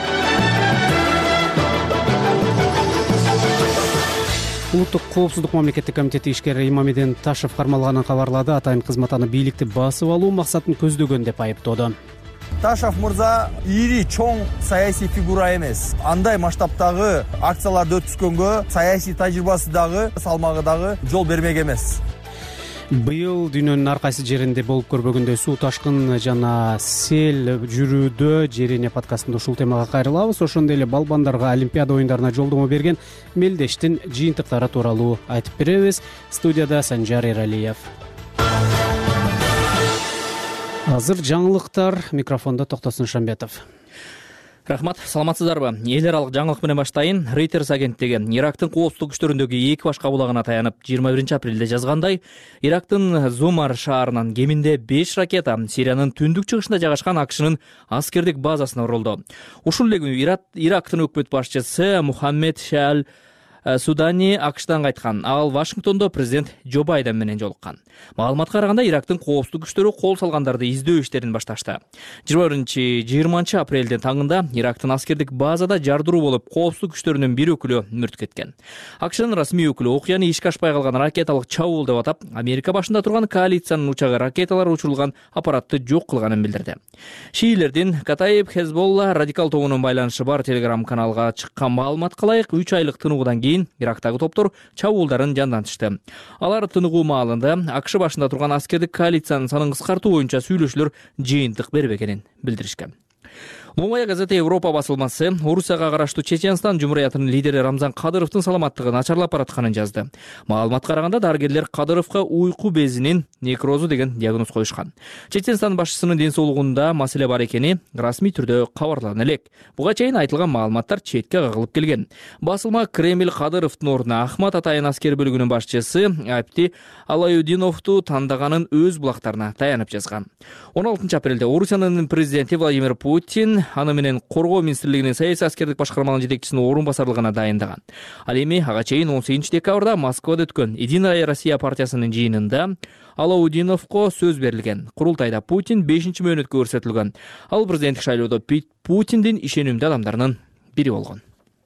Улуттук коопсуздук мамлекеттик комитети ишкери Имамеден Ташев кармалганын кабарлады. Атайын кызмат аны бийликти басып алуу максатын көздөгөн деп айыптоодо. Ташев мырза ири чоң саясий фигура эмес. Андай масштабтагы акцияларды өткөзгөнгө саясий тажрыйбасы дагы, салмагы дагы жол бермек эмес. Быйыл дүйнөнүн ар кайсы жеринде болуп көрбөгөндөй суу ташкын жана сел жүрүүдө Жерене подкастында ушул темага кайрылабыз. Ошондой эле балбандарга Олимпиада оюндарына жолдомо берген мелдештин жыйынтыктары тууралуу айтып беребиз. Студияда Санжар Эралиев. Азыр жаңылыктар, микрофондо Токтосун Шамбетов. Рахмат, саламатсыздарбы? Эл аралык жаңылык менен баштайын. Reuters агенттиги Ирактын коопсуздук күчтөрүндөгү эки баш кабулагына таянып 21 апрелде жазгандай, Ирактын Зумар шаарынан кеминде 5 ракета Сириянын түндүк чыгышында жайгашкан АКШнын аскердик базасына урулду. Ушул эле күнү Ирактын өкмөт башчысы Мухаммед Шаал Судани АКШтан кайткан. Ал Вашингтондо президент Джо Байден менен жолуккан. Маалыматка караганда Ирактын коопсуздук күчтөрү кол салгандарды издөө иштерин башташты. 21-20 апрелдин таңында Ирактын аскердик базада жардыруу болуп, коопсуздук күчтөрүнүн бир өкүлү мүрт кеткен. АКШнын расмий өкүлү окуяны ишке ашпай калган ракеталык чабуул деп атап, Америка башында турган коалициянын учагы ракеталар учурулган аппаратты жок кылганын билдирди. Шиилердин Катаиб Хезболла радикал тобунун байланышы бар Telegram каналга чыккан маалыматка ылайык 3 айлык тыныгуудан кийин Ирактагы топтор чабуулдарын жандантышты. Алар тыныгуу маалында АКШ башында турган аскердик коалициянын санын кыскартуу боюнча сүйлөшүүлөр жыйынтык бербегенин билдиришкен. Новая газета Европа басылмасы Орусияга караштуу Чеченстан Жумуриятынын лидери Рамзан Кадыровдун саламаттыгы начарлап баратканын жазды. Маалыматка караганда дарыгерлер Кадыровго уйку безинин некрозу деген диагноз коюшкан. Чеченстан башчысынын ден соолугунда маселе бар экени расмий түрдө кабарлана элек. Буга чейин айтылган маалыматтар четке кагылып келген. Басылма Кремль Кадыровдун ордуна Ахмат Атайын аскер бөлүгүнүн башчысы Апти Алаюдиновду тандаганын өз булактарына таянып жазган. 16 апрелде Орусиянын президенти Владимир Путин аны менен Коргоо министрлигинин саясий аскердик башкарманын жетекчисинин орун басарлыгына дайындаган. Ал эми ага чейин 18 декабрда Москвада өткөн Единая Россия партиясынын жыйынында Алаудиновго сөз берилген. Курултайда Путин 5-чи мөөнөткө көрсөтүлгөн. Ал президенттик шайлоодо Путиндин ишенимдүү адамдарынын бири болгон.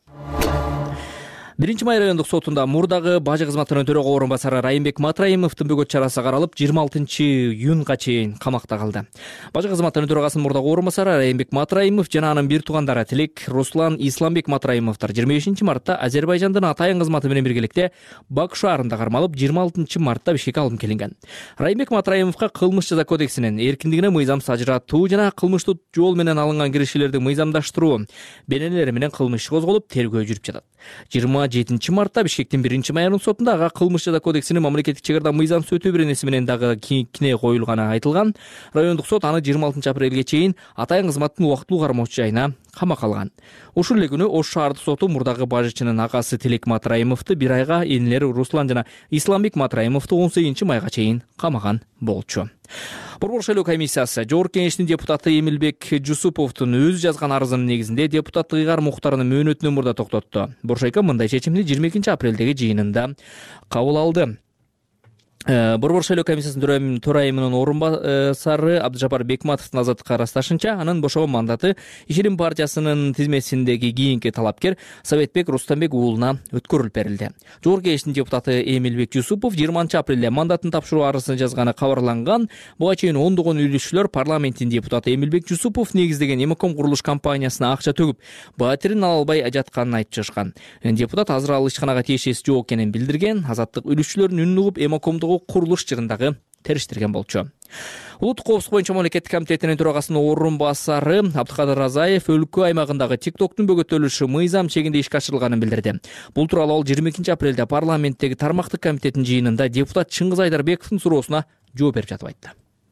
1-май райондук сотунда мурдагы бажы кызматынын төрөгө орун басары Райымбек Матраимовдун бөгөт чарасы каралып 26-июнга чейин камакта калды. Бажы кызматынын төрагасынын мурдагы орун басары Райымбек Матраимов жана анын бир туугандары Тилек Руслан Исламбек Матраимовдор 25-мартта Азербайжандын Атайын кызматы менен биргеликте Баку шаарында кармалып, 26-мартта Бишкекке алып келинген. Райымбек Матраимовго кылмыш жаза кодексинин эркиндигине мыйзам сажыратуу жана кылмыштуу жол менен алынган киришелерди мыйзамдаштыруу бенелери менен кылмыш козголуп, тергөө жүрүп жатат. 27-мартта Бишкектин 1-майорунун сотунда ага кылмыш жаза кодексинин мамлекеттик чек арада мыйзам сөтүү беренеси менен дагы кине коюлганы айтылган. Райондук сот аны 26 апрелге чейин Атайын кызматтын убактылуу кармоочу жайына камакка алган. Ушул эле күнү Ош шаардык соту мурдагы бажычынын агасы Тилек Матраимовду 1 айга, энелери Руслан жана Исламбек Матраимовду 18-майга чейин камаган болчу. Борбор шайлоо комиссиясы Жогорку Кеңештин депутаты Эмилбек Жусуповдун өзү жазган арызынын негизинде депутаттык ыйгар муктарынын мөөнөтүнөн мурда токтотту. Боршайка мындай чечимди 22 апрелдеги жыйынында кабыл алды. Борбор шайлоо комиссиясынын төрайымынын орун басары Абдыжапар Бекматовдун азаттыкка ырасташынча, анын бошогон мандаты Ишерим партиясынын тизмесиндеги кийинки талапкер Советбек Рустамбек уулуна өткөрүлүп берилди. Жогорку Кеңештин депутаты Эмилбек Жусупов 20 апрелде мандатын тапшыруу арызын жазганы кабарланган. Буга чейин ондогон үйлөшчүлөр парламенттин депутаты Эмилбек Жусупов негиздеген Эмоком курулуш компаниясына акча төгүп, баатирин ала албай жатканын айтып чыгышкан. Депутат азыр ал ишканага тиешеси жок экенин билдирген. Азаттык үйлөшчүлөрүнүн үнүн угуп Эмокомдогу курулуш жырындагы териштирген болчу. Улуттук коопсуздук боюнча мамлекеттик комитетинин төрагасынын орун басары Абдыкадыр Разаев өлкө аймагындагы TikToктун бөгөтөлүшү мыйзам чегинде ишке ашырылганын билдирди. Бул тууралуу ал 22 апрелде парламенттеги тармактык комитеттин жыйынында депутат Чыңгыз Айдарбековдун суроосуна жооп берип жатып айтты.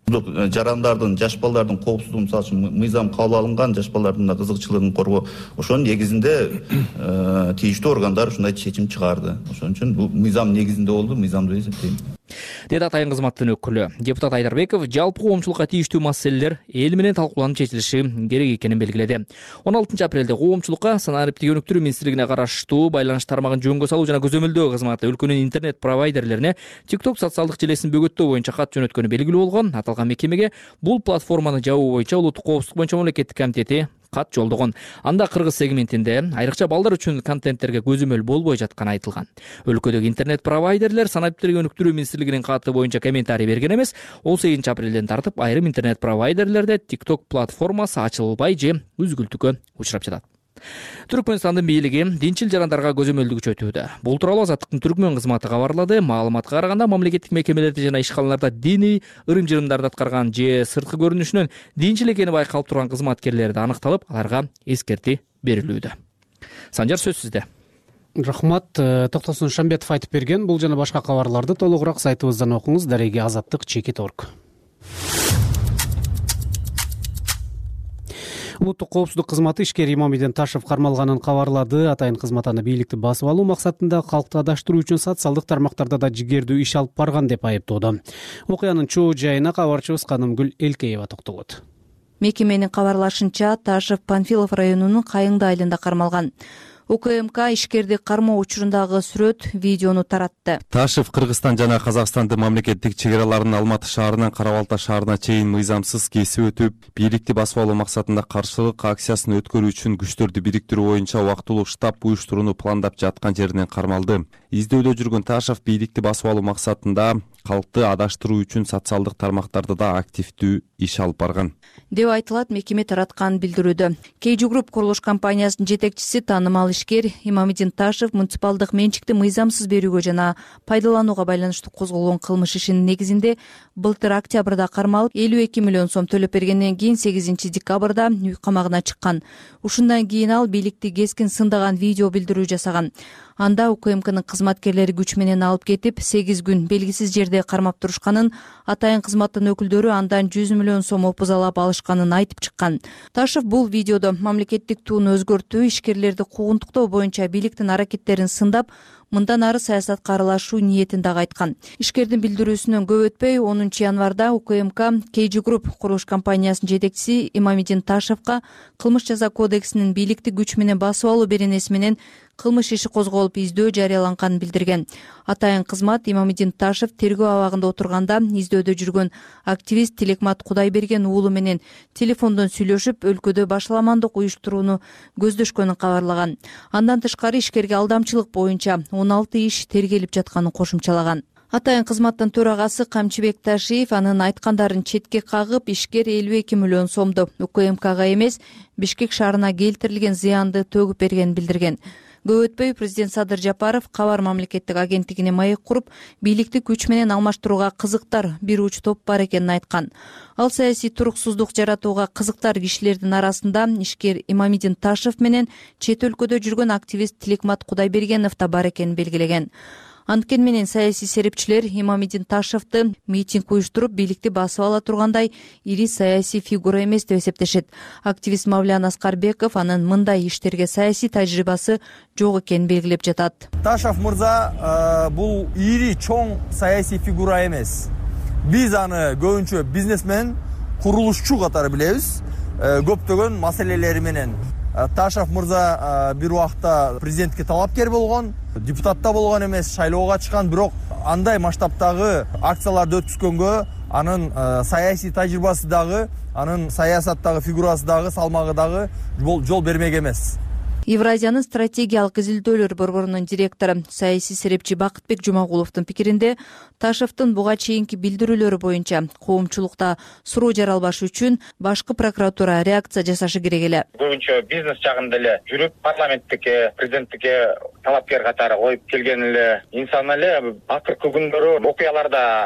жарандардын, жаш балдардын коопсуздугун мисалы үчүн мыйзам кабыл алынган, жаш балдардын да кызыкчылыгын коргоо, ошонун негизинде тийиштүү органдар ушундай чечим чыгарды. Ошон үчүн бул мыйзам негизинде болду, мыйзамдуу деп эсептейм. Деди Атайын кызматтын өкүлү. Депутат Айдарбеков жалпы коомчулукка тийиштүү маселелер эл менен талкууланып чечилиши керек экенин белгиледи. 16 апрелде коомчулукка санариптик өнүктүрүү министрлигине караштуу байланыш тармагын жөнгө салуу жана көзөмөлдөө кызматы өлкөнүн интернет провайдерлерине TikTok социалдык желесин бөгөттөө боюнча кат жөнөткөнү белгилүү болгон. Аталган мекемеге бул платформаны жабуу боюнча Улуттук коопсуздук боюнча мамлекеттик комитети кат жолдогон. Анда кыргыз сегментинде айрыкча балдар үчүн контенттерге көзөмөл болбой жатканы айтылган. Өлкөдөгү интернет провайдерлер санариптик өнүктүрүү министрлигинин каты боюнча комментарий берген эмес. 18 апрелден тартып айрым интернет провайдерлерде TikTok платформасы ачылбай же үзгүлтүккө учурап жатат. Түркмөнстандын бийлиги динчил жарандарга көзөмөлдү күчөтүүдө. Бул тууралуу Азаттыктын Түркмөн кызматы кабарлады. Маалыматка караганда мамлекеттик мекемелерде жана ишканаларда диний ырым-жырымдарды аткарган же сырткы көрүнүшүнөн динчил экени байкалып турган кызматкерлерди аныкталып, аларга эскерти берилүүдө. Санжар, сөз сизде. Рахмат. Токтосун Шамбетов айтып берген. Бул жана башка кабарларды толугураак сайтыбыздан окуңуз. Дареги Азаттык.org. Улуттук коопсуздук кызматы ишкер Имамиден Ташев кармалганын кабарлады. Атайын кызмат аны бийликти басып алуу максатында калкты адаштыруу үчүн социалдык тармактарда да жигердүү иш алып барган деп айыптоодо. Окуянын чоо жайына кабарчыбыз Канымгүл Элкеева токтолот. Мекеменин кабарлашынча, Ташев Панфилов районунун Кайыңды айылында кармалган. УКМК ишкерди кармоо учурундагы сүрөт, видеону таратты. Ташев Кыргызстан жана Казакстандын мамлекеттик чек араларын Алматы шаарынан Кара-Балта шаарына чейин мыйзамсыз кесип өтүп, бийликти басып алуу максатында каршылык акциясын өткөрүү үчүн күчтөрдү бириктирүү боюнча убактылуу штаб уюштурууну пландап жаткан жеринен кармалды. Издөөдө жүргөн Ташев бийликти басып алуу максатында калкты адаштыруу үчүн социалдык тармактарда да активдүү иш алып барган деп айтылат мекеме тараткан билдирүүдө. Кейжу Групп курулуш компаниясынын жетекчиси таанымал ишкер Имамидин Ташев муниципалдык менчикти мыйзамсыз берүүгө жана пайдаланууга байланыштуу козголгон кылмыш ишинин негизинде былтыр октябрда кармалып 52 миллион сом төлөп бергенден кийин 8 декабрда үй камагына чыккан. Ушундан кийин ал бийликти кескин сындаган видео билдирүү жасаган. Анда УКМКнын кызматкерлери күч менен алып кетип 8 күн белгисиз жерде кармап турушканын, атайын кызматтын өкүлдөрү андан 100 миллион сом опузалап алышканын айтып чыккан. Ташев бул видеодо мамлекеттик тууну өзгөртүү, ишкерлерди куугунтуктоо боюнча бийликтин аракеттерин сындап, мындан ары саясатка аралашуу ниетин дагы айткан. Ишкердин билдирүүсүнөн көп өтпөй 10 январда УКМК Кейжу Групп курулуш компаниясынын жетекчиси Имамидин Ташевка кылмыш жаза кодексинин бийликти күч менен басып алуу беренеси менен кылмыш иши козголуп издөө жарыяланганын билдирген. Атайын кызмат Имамидин Ташев тергөө абагында отурганда издөөдө жүргөн активист Тилекмат Кудайберген уулу менен телефондон сүйлөшүп, өлкөдө башаламандык уюштурууну көздөшкөнүн кабарлаган. Андан тышкары ишкерге алдамчылык боюнча 16 иш тергелип жатканын кошумчалаган. Атайын кызматтын төрагасы Камчыбек Ташиев анын айткандарын четке кагып, ишкер 52 миллион сомду УКМКга эмес, Бишкек шаарына келтирилген зыянды төгүп бергенин билдирген. Көп өтпөй президент Садыр Жапаров Кабар мамлекеттик агенттигине маек куруп, бийликти күч менен алмаштырууга кызыктар бир уч топ бар экенин айткан. Ал саясий туруксуздук жаратууга кызыктар кишилердин арасында ишкер Имамидин Ташев менен чет өлкөдө жүргөн активист Тилекмат Кудайбергенов да бар экенин белгилеген. Анткени менен саясий серепчилер Имамидин Ташевти митинг уюштуруп, бийликти басып ала тургандай ири саясий фигура эмес деп эсептешет. Активист Мавлян Аскарбеков анын мындай иштерге саясий тажрыйбасы жок экенин белгилеп жатат. Ташев мырза бул ири чоң саясий фигура эмес. Биз аны көбүнчө бизнесмен, курулушчу катары билебиз. Көптөгөн маселелери менен Ташев мырза бир убакта президентке талапкер болгон, депутатта болгон эмес, шайлоого чыккан, бирок андай масштабтагы акцияларды өткүзгөнгө анын саясий тажрыйбасы дагы, анын саясаттагы фигурасы дагы, салмагы дагы жол бермек эмес. Евразиянын стратегиялык изилдөөлөр борборунун директору саясий серепчи Бакытбек Жумагуловдун пикиринде, Ташевдин буга чейинки билдирүүлөрү боюнча коомчулукта суроо жаралбаш үчүн башкы прокуратура реакция жасашы керек эле. Көбүнчө бизнес жагында эле жүрүп, парламенттикке, президенттикке талапкер катары коюп келген эле инсан эле акыркы күндөрү окуяларда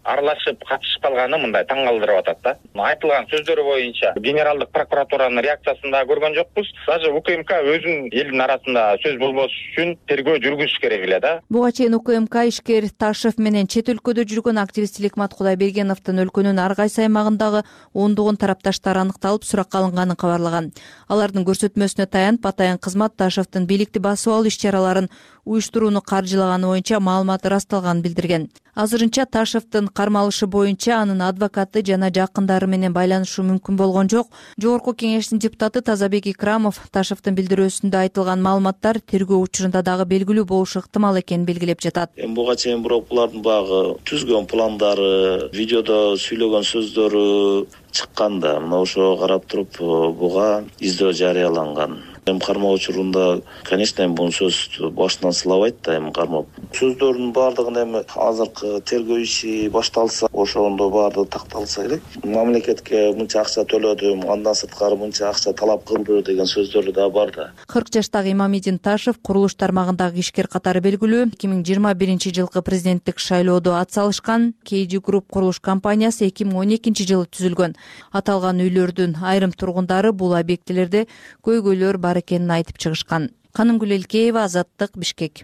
аралашып катышып калганы мындай таң калтырып атат да. Айтылган сөздөр боюнча генералдык прокуратуранын реакциясын да көргөн жокпуз. Даже УКМК өзүнүн элдин арасында сөз болбош үчүн тергөө жүргүзүш керек эле да. Буга чейин УКМК ишкер Ташев менен чет өлкөдө жүргөн активист Иликмат Кудайбергеновдун өлкөнүн ар кайсы аймагындагы ондогон тарапташтар аныкталып суракка алынганын кабарлаган. Алардын көрсөтмөсүнө таянып атайын кызмат Ташевдин бийликти басып алуу иш-чараларын уюштурууну каржылаганы боюнча маалыматы ырасталганын билдирген. Азырынча Ташевдин кармалышы боюнча анын адвокаты жана жакындары менен байланышы мүмкүн болгон жок. Жогорку кеңештин депутаты Тазабек Икрамов Ташевдин билдирүүсүндө айтылган маалыматтар тергөө учурунда дагы белгилүү болушу ыктымал экенин белгилеп жатат. Буга чейин бирок булардын багы түзгөн пландары, видеодо сүйлөгөн сөздөрү чыкканда, мына ошого карап туруп буга издөө жарыяланган. Кармоо учурунда, конечно, бул сөз башынан сылабайт да, кармап. Сөздөрдүн баардыгын эми азыркы тергөө иши башталса, ошондо баардыгы такталса керек. Мамлекетке мынча акча төлөдүм, андан сырткары мынча акча талап кылды деген сөздөр да бар да. 40 жаштагы Имамидин Ташев курулуш тармагындагы ишкер катары белгилүү. 2021 жылкы президенттик шайлоодо ат салышкан. KG Group курулуш компаниясы 2012 жылы түзүлгөн. Аталган үйлөрдүн айрым тургундары бул объектилерде көйгөйлөр бар экенин айтып чыгышкан. Канымгүл Элкеева, Азаттык, Бишкек.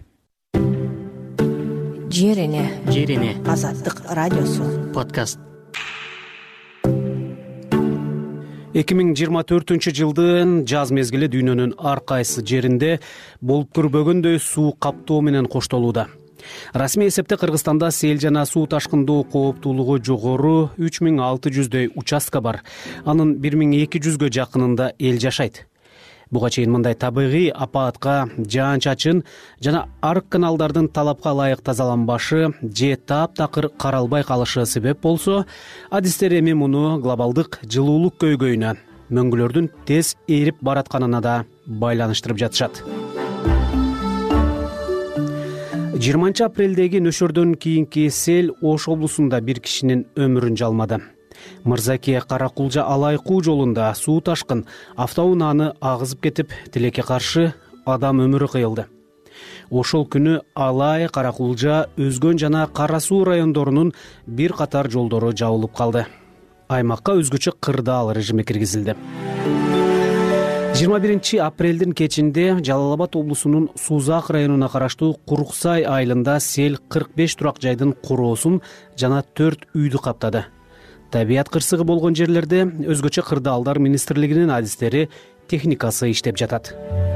Жерине Азаттык радиосу подкаст. 2024 жылдын жаз мезгили дүйнөнүн ар кайсы жеринде болуп көрбөгөндөй суу каптоо менен коштолууда. Расмий эсепте Кыргызстанда сел жана суу ташкындоо кооптуулугу жогору 3600дөй участка бар. Анын 1200гө жакынында эл жашайт. Буга чейин мындай табигый апаатка жаан-чачын жана арык каналдардын талапка ылайык тазаланбашы же таптакыр каралбай калышы себеп болсо, адистер эми муну глобалдык жылуулук көйгөйүнө, мөңгүлөрдүн тез эрип баратканына да байланыштырып жатышат. 20 апрелдеги нөшөрдөн кийинки сел Ош облусунда бир кишинин өмүрүн жалмады. Мырзаке Каракулжа Алайкуу жолунда суу ташкын автоунааны агызып кетип, тилекке каршы адам өмүрү кыйылды. Ошол күнү Алай, Каракулжа, Өзгөн жана Кара Суу райондорунун бир катар жолдору жабылып калды. Аймакка өзгөчө кырдаал режими киргизилди. 21 апрелдин кечинде Жалал-Абад облусунун Сузак районуна караштуу Куруксай айылында сел 45 турак жайдын куроосун жана 4 үйдү каптады. Табият кырсыгы болгон жерлерде өзгөчө кырдаалдар министрлигинин адистери техникасы иштеп жатат.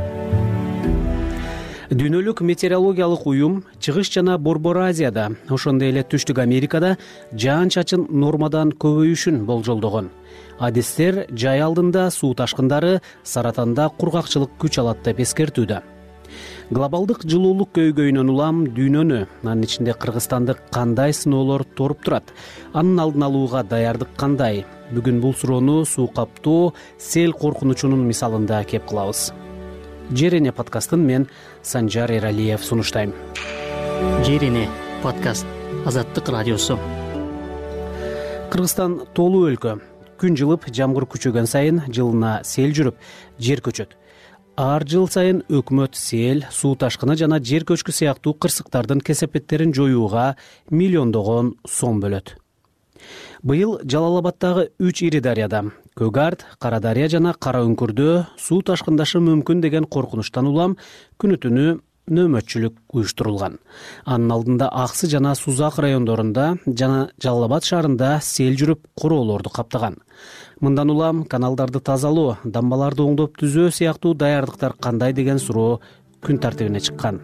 Дүйнөлүк метеорологиялык уюм Чыгыш жана Борбор Азияда, ошондой эле Түштүк Америкада жаан-чачын нормадан көбөйүшүн болжолдогон. Адистер жай алдында суу ташкындары Саратанда кургакчылык күч алат деп эскертүүдө. Глобалдык жылуулук көйгөйүнөн улам дүйнөнү, анын ичинде Кыргызстанды кандай сыноолор торуп турат? Анын алдын алууга даярдык кандай? Бүгүн бул суроону суу каптоо, сел коркунучунун мисалында кеп кылабыз. Жерине подкастын мен Санжар Эралиев сунуштайм. Жерине подкаст. Азаттык радиосу. Кыргызстан тоолуу өлкө. Күн жылып, жамгыр күчөгөн сайын жылына сел жүрүп, жер көчөт. Ар жыл сайын өкмөт сел, суу ташкыны жана жер көчкү сыяктуу кырсыктардын кесепеттерин жоюуга миллиондогон сом бөлөт. Быйыл Жалал-Абадтагы 3 ири дарыяда, Көгард, Кара дарыя жана Кара өңкүрдө суу ташкындашы мүмкүн деген коркунучтан улам күнү-түнү нөөмөтчүлүк уюштурулган. Анын алдында Аксы жана Сузак райондорунда жана Жалал-Абад шаарында сел жүрүп, куроолорду каптаган. Мындан улам каналдарды тазалоо, дамбаларды оңдоп түзөө сыяктуу даярдыктар кандай деген суроо күн тартибине чыккан.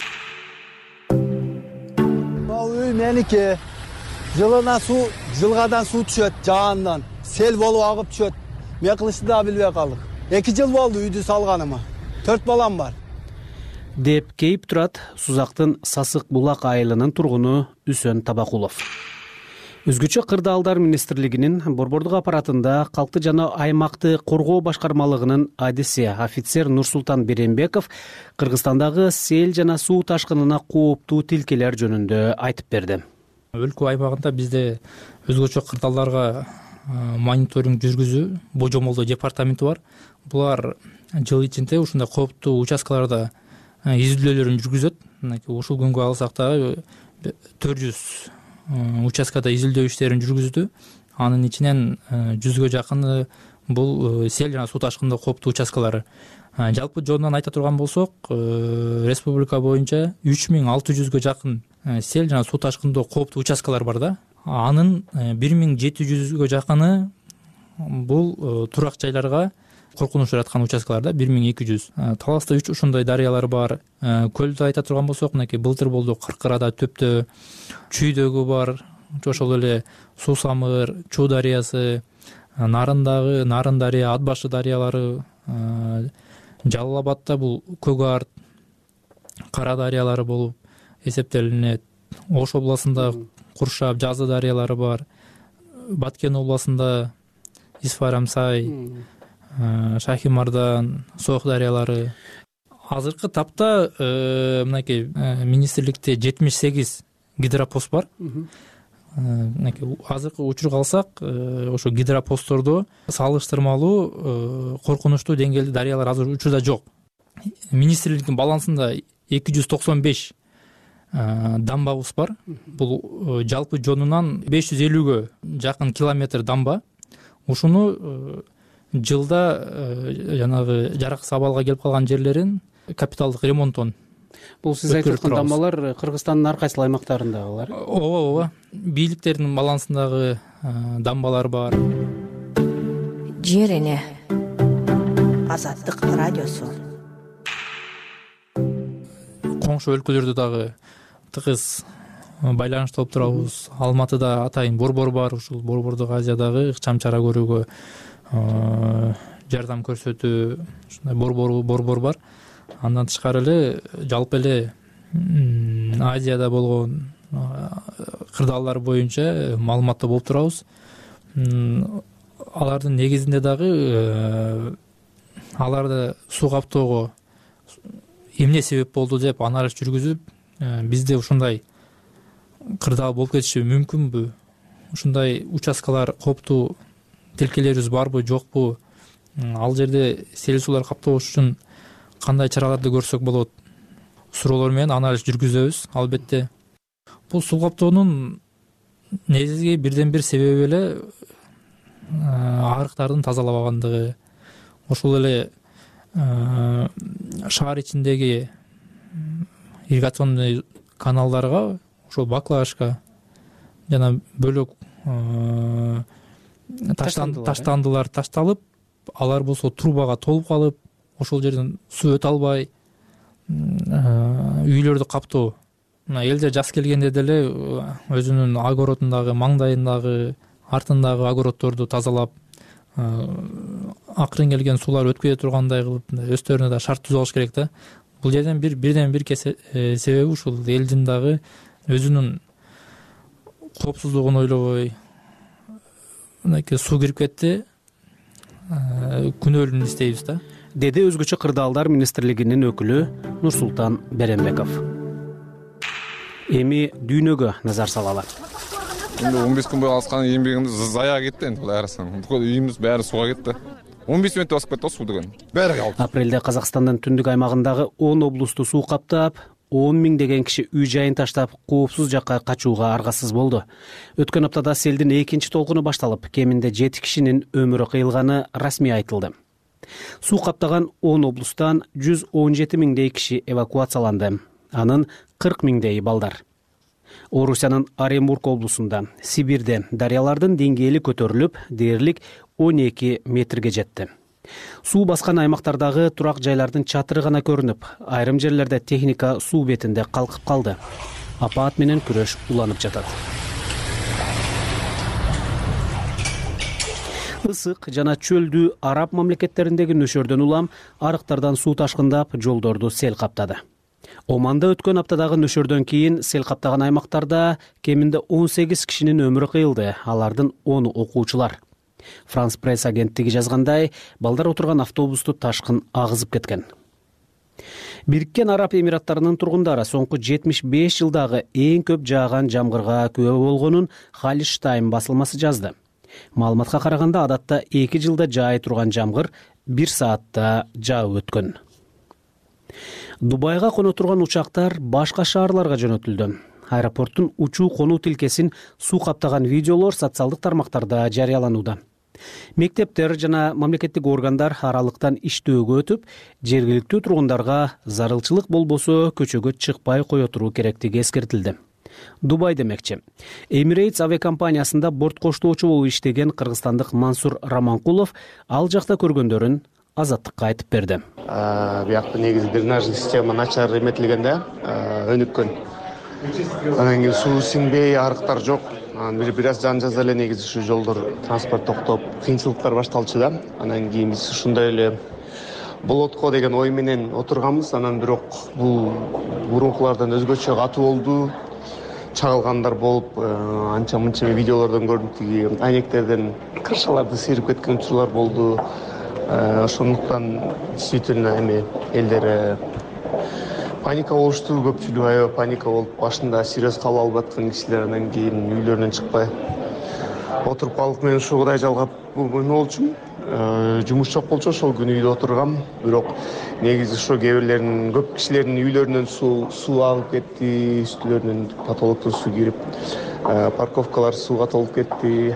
Бул үй меники. Жылына суу, жылгадан суу түшөт жаандан. Сел болуп агып түшөт. Мен кылышты да билбей калдык. 2 жыл болду үйдү салганыма. 4 балам бар. Деп кейип турат Сузактын Сасык Булак айылынын тургуну Үсөн Табакулов. Өзгөчө кырдаалдар министрлигинин борбордук аппаратында калкты жана аймакты коргоо башкармалыгынын адиси офицер Нурсултан Беренбеков Кыргызстандагы сел жана суу ташкынына кооптуу тилкелер жөнүндө айтып берди. Өлкө аймагында бизде өзгөчө кырдаалдарга мониторинг жүргүзүү божомолдоо департаменти бар. Булар жыл ичинде ушундай кооптуу участкаларда изилдөөлөрүн жүргүзөт. Ушул күнгө алсак да 400 участкада изилдөө иштерин жүргүздү. Анын ичинен 100гө жакыны бул сел жана суу ташкынына кооптуу участкалары. Жалпы жонунан айта турган болсок, республика боюнча 3600гө жакын сел жана суу ташкынына кооптуу участкалар бар да. Анын 1700гө жакыны бул турак жайларга коркунуч жараткан участкаларда 1200. Таласта 3 ушундай дарыялар бар. Көлдү айта турган болсок, мынакей былтыр болду Кыркырада, Төптө, Чүйдөгү бар. Ошол эле Суу Самыр, Чуу дарыясы, Нарындагы Нарын дарыя, Ат башы дарыялары, Жалал Абадта бул Көк Арт, Кара дарыялары болуп эсептелинет. Ош областында Куршап, Жазы дарыялары бар. Баткен областында Исфарамсай, Шахимардан, Соох дарыялары. Азыркы тапта мынакей министрликте 78 гидропост бар. Азыркы учурга алсак, ошо гидропосттордо салыштырмалуу коркунучтуу деңгээлде дарыялар азыр учурда жок. Министрликтин балансында 295 дамбабыз бар. Бул жалпы жонунан 550гө жакын километр дамба. Ушуну жылда жанагы жараксыз абалга келип калган жерлерин капиталдык ремонттон. Бул сиз айтып аткан дамбалар Кыргызстандын ар кайсыл аймактарындагылар? Ооба. Бийликтердин балансындагы дамбалар бар. Жер эне. Азаттык радиосу. Коңшу өлкөлөрдө дагы тыгыз байланышта болуп турабыз. Алматыда атайын борбор бар. Ушул борбордук Азиядагы ыкчам чара көрүүгө жардам көрсөтүү ушундай борбор бар. Андан тышкары эле жалпы эле Азияда болгон кырдаалдар боюнча маалыматта болуп турабыз. Алардын негизинде дагы аларды суу каптоого эмне себеп болду деп анализ жүргүзүп, бизде ушундай кырдаал болуп кетиши мүмкүнбү? Ушундай участкалар кооптуу тилкелерибиз барбы, жокпу? Ал жерде сел суулар каптабош үчүн кандай чараларды көрсөк болот? Суроолор менен анализ жүргүзөбүз. Албетте бул суу каптоонун негизги бирден бир себеби эле арыктардын тазалабагандыгы. Ошол эле шаар ичиндеги ирригационный каналдарга ошол баклажка жана бөлөк таштандылар ташталып, алар болсо трубага толуп калып, ошол жерден суу өтө албай үйлөрдү каптоо. Элде жаз келгенде деле өзүнүн огородундагы, маңдайындагы, артындагы огороддорду тазалап, акырын келген суулар өткөй тургандай кылып өстөрүнө да шарт түзүп алыш керек да. Бул жерден бирден бир себеби ушул элдин дагы өзүнүн коопсуздугун ойлобой, мынакей суу кирип кетти, күнөөлүн издейбиз да, деди өзгөчө кырдаалдар министрлигинин өкүлү Нурсултан Беренбеков. Эми дүйнөгө назар салалы. 15 күн бою алышкан эмгегимиз зая кетти. Энди Кудай арасынан бүкөл үйүмүз баары сууга кетти. 15 мүнөттө басып кетти суу деген. Баары калды. Апрелде Казакстандын түндүк аймагындагы 10 облусту суу каптап, 10 миңдеген киши үй жайын таштап, коопсуз жакка качууга аргасыз болду. Өткөн аптада селдин экинчи толкуну башталып, кеминде 7 кишинин өмүрү кыйылганы расмий айтылды. Суу каптаган 10 облустан 117 миңдей киши эвакуацияланды. Анын 40 миңдейи балдар. Орусиянын Оренбург облусунда, Сибирде дарыялардын деңгээли көтөрүлүп, дээрлик 12 метрге жетти. Суу баскан аймактардагы турак жайлардын чатыры гана көрүнүп, айрым жерлерде техника суу бетинде калкып калды. Апаат менен күрөш уланып жатат. Ысык жана чөлдүү араб мамлекеттериндеги нөшөрдөн улам арыктардан суу ташкындап, жолдорду сел каптады. Оманда өткөн аптадагы нөшөрдөн кийин сел каптаган аймактарда кеминде 18 кишинин өмүрү кыйылды, алардын 10 окуучулар. Франс пресс агенттиги жазгандай, балдар отурган автобусту ташкын агызып кеткен. Бириккен Араб Эмираттарынын тургундары соңку 75 жылдагы эң көп жааган жамгырга күбө болгонун Халиш Тайм басылмасы жазды. Маалыматка караганда, адатта 2 жылда жаай турган жамгыр 1 саатта жаап өткөн. Дубайга коно турган учактар башка шаарларга жөнөтүлдү. аэропорттун учуу конуу тилкесин суу каптаган видеолор социалдык тармактарда жарыяланууда. Мектептер жана мамлекеттик органдар аралыктан иштөөгө өтүп, жергиликтүү тургундарга зарылчылык болбосо көчөгө чыкпай кое туруу керектиги эскертилди. Дубай демекчи. Emirates авиакомпаниясында борт коштоочу болуп иштеген кыргызстандык Мансур Раманкулов ал жакта көргөндөрүн Азаттыкка айтып берди. Биякта негизи дренажный система начар эметилген да, өнүккөн. Анан кийин суу сиңбей, арыктар жок. Бир аз жан-жаза эле негизи ушу жолдор транспорт токтоп, кыйынчылыктар башталчу да. Анан кийин биз ушундай эле болот го деген ой менен отурганбыз. Анан бирок бул мурункулардан өзгөчө катуу болду. Чагылгандар болуп, анча-мынча видеолордон көрдүк, тиги айнектерден крышаларды сейрип кеткен учурлар болду. Ошондуктан действительно элдер паника болушту, көпчүлүк аябай паника болуп, башында серьез кабыл алып аткан кишилер анан кийин үйлөрүнөн чыкпай отуруп калдык. Мен ушудай жалгап эме болчумун. Жумуш жок болчу, ошол күнү үйдө отургам. Бирок негизи ошо кээ бирлеринин, көп кишилердин үйлөрүнөн суу агып кетти, үстүлөрүнөн потолоктон суу кирип, парковкалар сууга толуп кетти.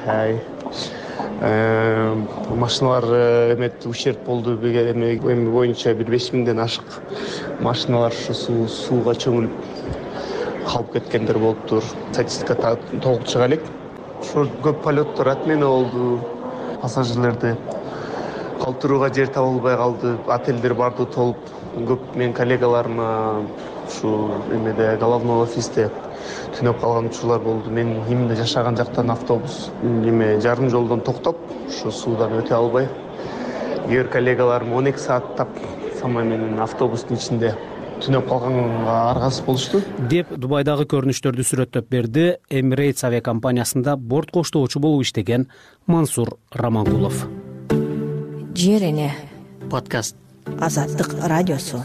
Машиналар эмет ущерб болду. Эми боюнча бир 5000ден ашык машиналар ошо сууга чөмүлүп калып кеткендер болуптур. Статистика толук чыга элек. Ошо көп полеттор отмена болду. Пассажирлерди калтырууга жер табылбай калды. Отелдер барды толуп. Көп менин коллегаларыма ушу эмеде головной офисте түнөп калган учурлар болду. Мен именно жашаган жактан автобус жарым жолдон токтоп, ушу суудан өтө албай, кээ коллегаларым 12 сааттап сама менен автобустун ичинде түнөп калганга аргасыз болушту деп Дубайдагы көрүнүштөрдү сүрөттөп берди Emirates авиакомпаниясында борт коштоочу болуп иштеген Мансур Раманкулов. Жер эне подкаст Азаттык радиосу.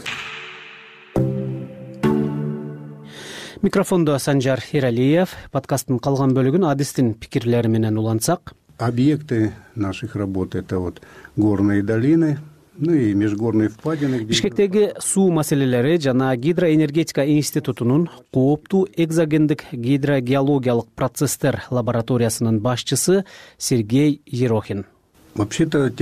Микрофондо Санжар Иралиев. Подкасттын калган бөлүгүн Адистин пикирлери менен улантсак. Объекты наших работ — это вот горные долины, ну и межгорные впадины. Бишкектеги суу маселелери жана Гидроэнергетика институтунун кооптуу экзогендик гидрогеологиялык процесстер лабораториясынын башчысы Сергей Ерохин. Вообще-то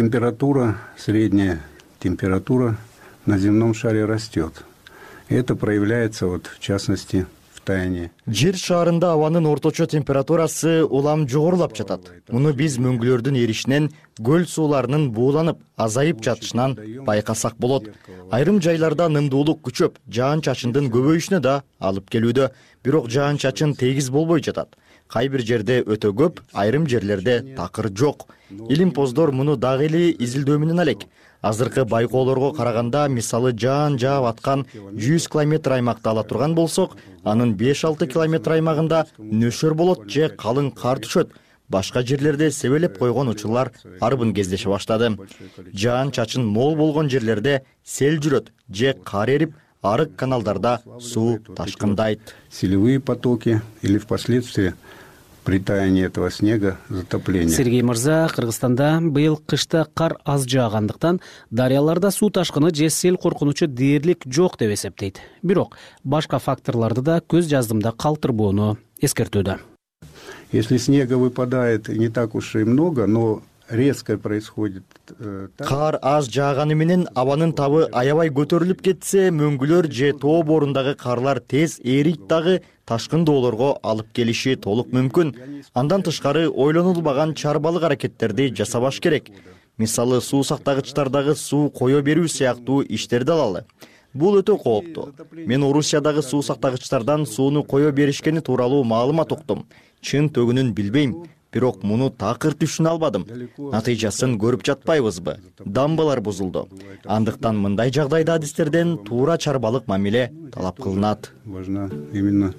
средняя температура на земном шаре растет. Это проявляется в частности в таянии. Жер шарында абанын орточо температурасы улам жогорулап жатат. Муну биз мөңгүлөрдүн эришинен, көл сууларынын бууланып, азайып жатышынан байкасак болот. Айрым жайларда нымдуулук күчөп, жаан-чачындын көбөйүшүнө да алып келүүдө. Бирок жаан-чачын тегиз болбой жатат. Кай бир жерде өтө көп, айрым жерлерде такыр жок. Илимпоздор муну дагы эле изилдөө менен алек. Азыркы байкоолорго караганда, мисалы жаан жаап аткан 100 километр аймакты ала турган болсок, анын 5-6 километр аймагында нөшөр болот же калың кар түшөт. Башка жерлерде себелеп койгон учурлар арбын кездеше баштады. Жаан чачын мол болгон жерлерде сел жүрөт же кар эрип, арык каналдарда суу ташкындайт. Селевые потоки или впоследствии при таянии этого снега затопление. Сергей мырза, Кыргызстанда быйыл кышта кар аз жаагандыктан дарыяларда суу ташкыны же сел коркунучу дээрлик жок деп эсептейт. Бирок башка факторлорду да көз жаздымда калтырбоону эскертүүдө. Если снега выпадает не так уж и много, но резко происходит. Кар аз жааганы менен абанын табы аябай көтөрүлүп кетсе, мөңгүлөр же тоо борундагы карлар тез эрийт дагы ташкынdoолорго алып келиши толук мүмкүн. Андан тышкары ойлонулбаган чарбалык аракеттерди жасабаш керек. Мисалы суу сактагычтардагы суу кое берүү сыяктуу иштерди алалы. Бул өтө кооптуу. Мен Орусиядагы суу сактагычтардан сууну кое беришкени тууралуу маалымат уктум. Чын төгүнүн билбейм. Бирок муну такыр түшүнө албадым. Натыйжасын көрүп жатпайбызбы? Дамбалар бузулду. Андыктан мындай жагдайда адистерден туура чарбалык мамиле талап кылынат. Важно именно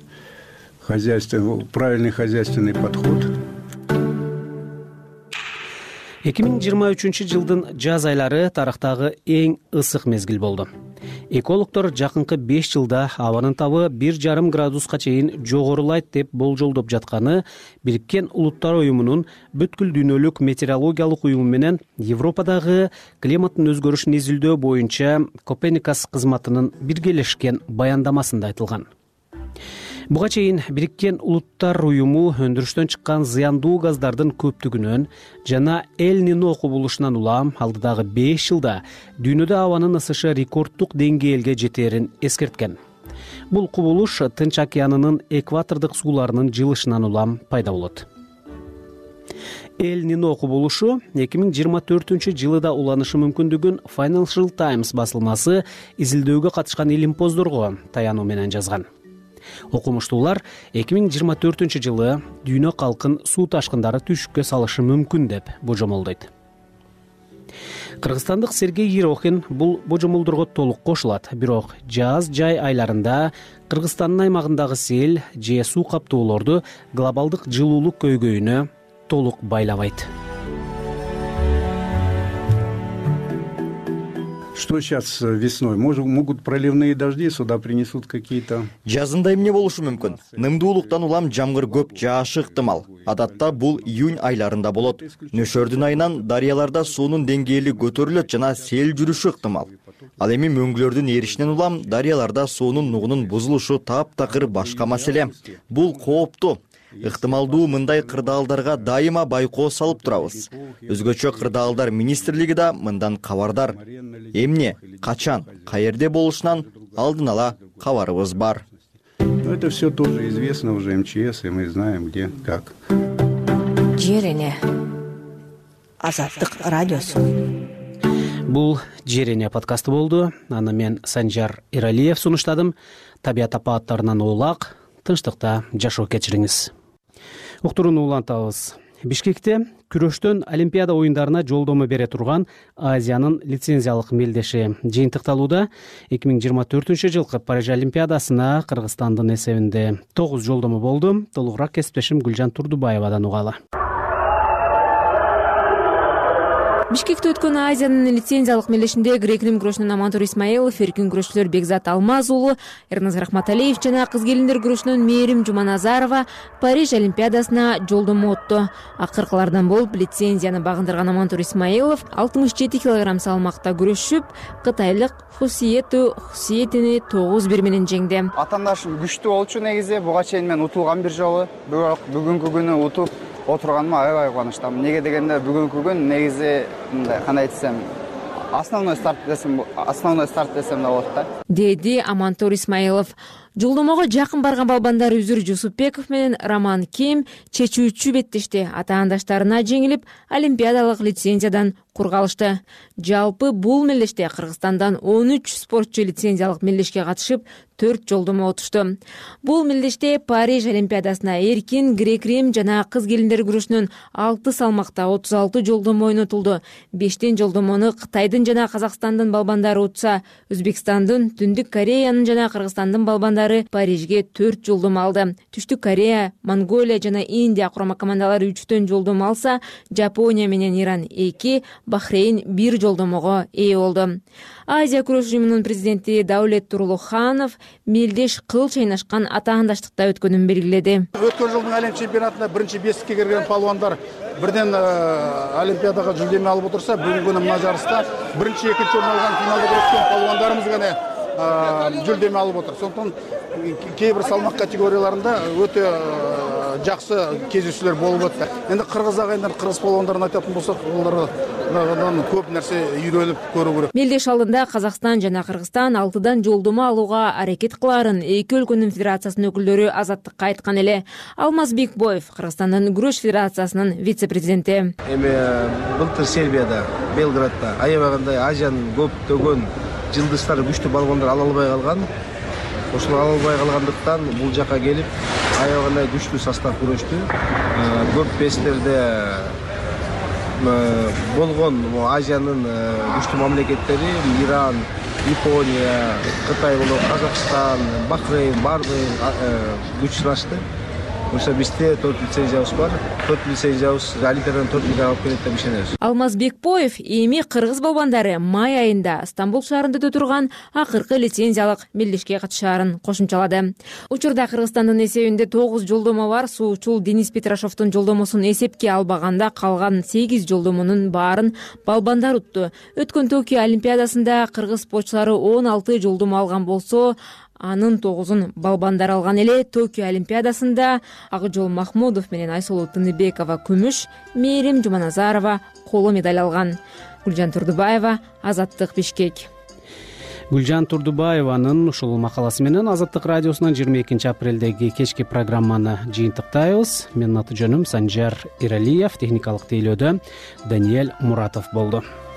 правильный хозяйственный подход. 2023 жылдын жаз айлары тарыхтагы эң ысык мезгил болду. Экологдор жакынкы 5 жылда абанын табы 1,5 градуска чейин жогорулайт деп болжолдоп жатканы Бириккен Улуттар уюмунун бүткүл дүйнөлүк метеорологиялык уюму менен Европадагы климаттын өзгөрүшүн изилдөө боюнча Коперникас кызматынын биргелешкен баяндамасында айтылган. Буга чейин Бириккен Улуттар уюму өндүрүштөн чыккан зыяндуу газдардын көптүгүнөн жана Эль Нино кубулушунан улам алдыдагы 5 жылда дүйнөдө абанын ысышы рекорддук деңгээлге жетээрин эскерткен. Бул кубулуш Тынч океанынын экватордук сууларынын жылышынан улам пайда болот. Эль Нино кубулушу 2024 жылы уланышы мүмкүндүгүн Financial Times басылмасы изилдөөгө катышкан илимпоздорго таянуу менен жазган. Окумуштуулар 2024 жылы дүйнө калкын суу ташкындары түшүккө салышы мүмкүн деп божомолдойт. Кыргызстандык Сергей Ерохин бул божомолдорго толук кошулат, бирок жаз-жай айларында Кыргызстандын аймагындагы сел же суу каптоолорду глобалдык жылуулук көйгөйүнө толук байлабайт. Что сейчас весной? Могут проливные дожди сюда принесут какие-то? Жазында эмне болушу мүмкүн? Нымдуулуктан улам жамгыр көп жаашы ыктымал. Адатта бул июнь айларында болот. Нөшөрдүн айынан дарыяларда суунун деңгээли көтөрүлөт жана сел жүрүшү ыктымал. Ал эми мөңгүлөрдүн эришинен улам дарыяларда суунун нугунун бузулушу таптакыр башка маселе. Бул кооптуу. Ыктымалдуу мындай кырдаалдарга дайыма байкоо салып турабыз. Өзгөчө кырдаалдар министрлиги да мындан кабардар. Эмне, качан, каерде болушунан алдын ала кабарыбыз бар. Это все тоже известно уже МЧС, и мы знаем, где, как. Жер эне. Азаттык радиосу. Бул Жер эне подкасты болду. Аны мен Санжар Иралиев сунуштадым. Табиат апааттарынан улак, тынчтыкта жашоо кечириңиз. Уктурууну улантабыз. Бишкекте күрөштөн Олимпиада оюндарына жолдомо бере турган Азиянын лицензиялык мелдеши жыйынтыкталууда. 2024 жылкы Париж Олимпиадасына Кыргызстандын эсебинде 9 жолдомо болду. Толугураак кесиптешим Гүлжан Турдубаевадан угалы. Бишкекте өткөн Азиянын лицензиялык мелдешинде грек-рим күрөшүнөн Амантур Исмаилов, эркин күрөшчүлөр Бекзат Алмаз уулу, Эрназ Рахматалиев жана кыз келиндер күрөшүнөн Мээрим Жуманазарова Париж Олимпиадасына жолдомо отту. Акыркылардан болуп лицензияны багындырган Амантур Исмаилов 67 кг салмакта күрөшүп, кытайлык Хусиетини 9-1 менен жеңди. Атаандашым күчтүү болчу негизи, буга чейин мен утулган бир жолу, бирок бүгүнкү күнү утуп отурганыма аябай кубанычтамын. Неге дегенде бүгүнкү күн негизи мындай кандай айтсам, основной старт десем да болот да. Деди Амантур Исмаилов. Жолдомого жакын барган балбандар Үзүр Жусупбеков менен Роман Ким чечүүчү беттешти. Атаандаштарына жеңилип, олимпиадалык лицензиядан кургалышты. Жалпы бул мелдеште Кыргызстандан 13 спортчу лицензиялык мелдешке катышып, 4 жолдомо отушту. Бул мелдеште Париж Олимпиадасына эркин, грек-рим жана кыз келиндер күрөшүнөн 6 салмакта 36 жолдомо ойнотулду. 5 жолдомону Кытайдын жана Казакстандын балбандары утса, Өзбекстандын, Түндүк Кореянын жана Кыргызстандын балбандары Парижге 4 жолдомо алды. Түштүк Корея, Монголия жана Индия курама командалары 3 жолдомо алса, Жапония менен Иран 2, Бахрейн 1 жолдомого ээ болду. Азия күрөш уюмунун президенти Даулет Турлуханов мелдеш кыл чайнашкан атаандаштыкта өткөнүн белгиледи. Өткөн жылдын әлем чемпионатында биринчи бестикке кирген палуандар бирден олимпиадага жүлдеме алып отурса, бүгүнкү күнү мына жарышта биринчи, экинчи орун алган финалда күрөшкөн палуандарыбыз гана жүлдеме алып отур. Сондықтан кээ бир салмак категорияларында өтө жакшы кездесүүлөр болуп өттү. Энди кыргыз агайындар, кыргыз палуандарын айтатын болсок, олардан көп нерсе үйрөнүп көрүү керек. Мелдеш алдында Казакстан жана Кыргызстан 6 жолдомо алууга аракет кыларын эки өлкөнүн федерациясынын өкүлдөрү азаттыкка айткан эле. Алмаз Бекбоев, Кыргызстандын күрөш федерациясынын вице-президенти. Эми былтыр Сербияда, Белградда аябагандай Азиянын көптөгөн жылдыштары күчтүү балбандар ала албай калган. Ошол ала албай калгандыктан бул жака келип аябагандай күчтүү состав күрөштү. Көп бестерде болгон Азиянын күчтүү мамлекеттери Иран, Япония, Кытай болуп, Казакстан, Бахрейн баардыгы күч сынашты. Ошо бизде 4 лицензиябыз бар. 4 лицензиябыз Олимпиададан 4 медаль алып келет деп ишенебиз. Алмаз Бекбоев эми кыргыз балбандары май айында Стамбул шаарында өтө турган акыркы лицензиялык мелдешке катышаарын кошумчалады. Учурда Кыргызстандын эсебинде 9 жолдомо бар. Суучул Денис Петрашовдун жолдомосун эсепке албаганда калган 8 жолдомонун баарын балбандар утту. Өткөн Токио Олимпиадасында кыргыз спортчулары 16 жолдомо алган болсо, анын 9-ун балбандар алган эле. Токио олимпиадасында Акжол Махмудов менен Айсулуу Тыныбекова күмүш, Мээрим Жуманазарова коло медаль алган. Гүлжан Турдубаева, Азаттык, Бишкек. Гүлжан Турдубаеванын ушул макаласы менен Азаттык радиосунан 22 апрелдеги кечки программаны жыйынтыктайбыз. Менин аты жөнүм Санжар Иралиев, техникалык тейлөөдө Даниэль Муратов болду.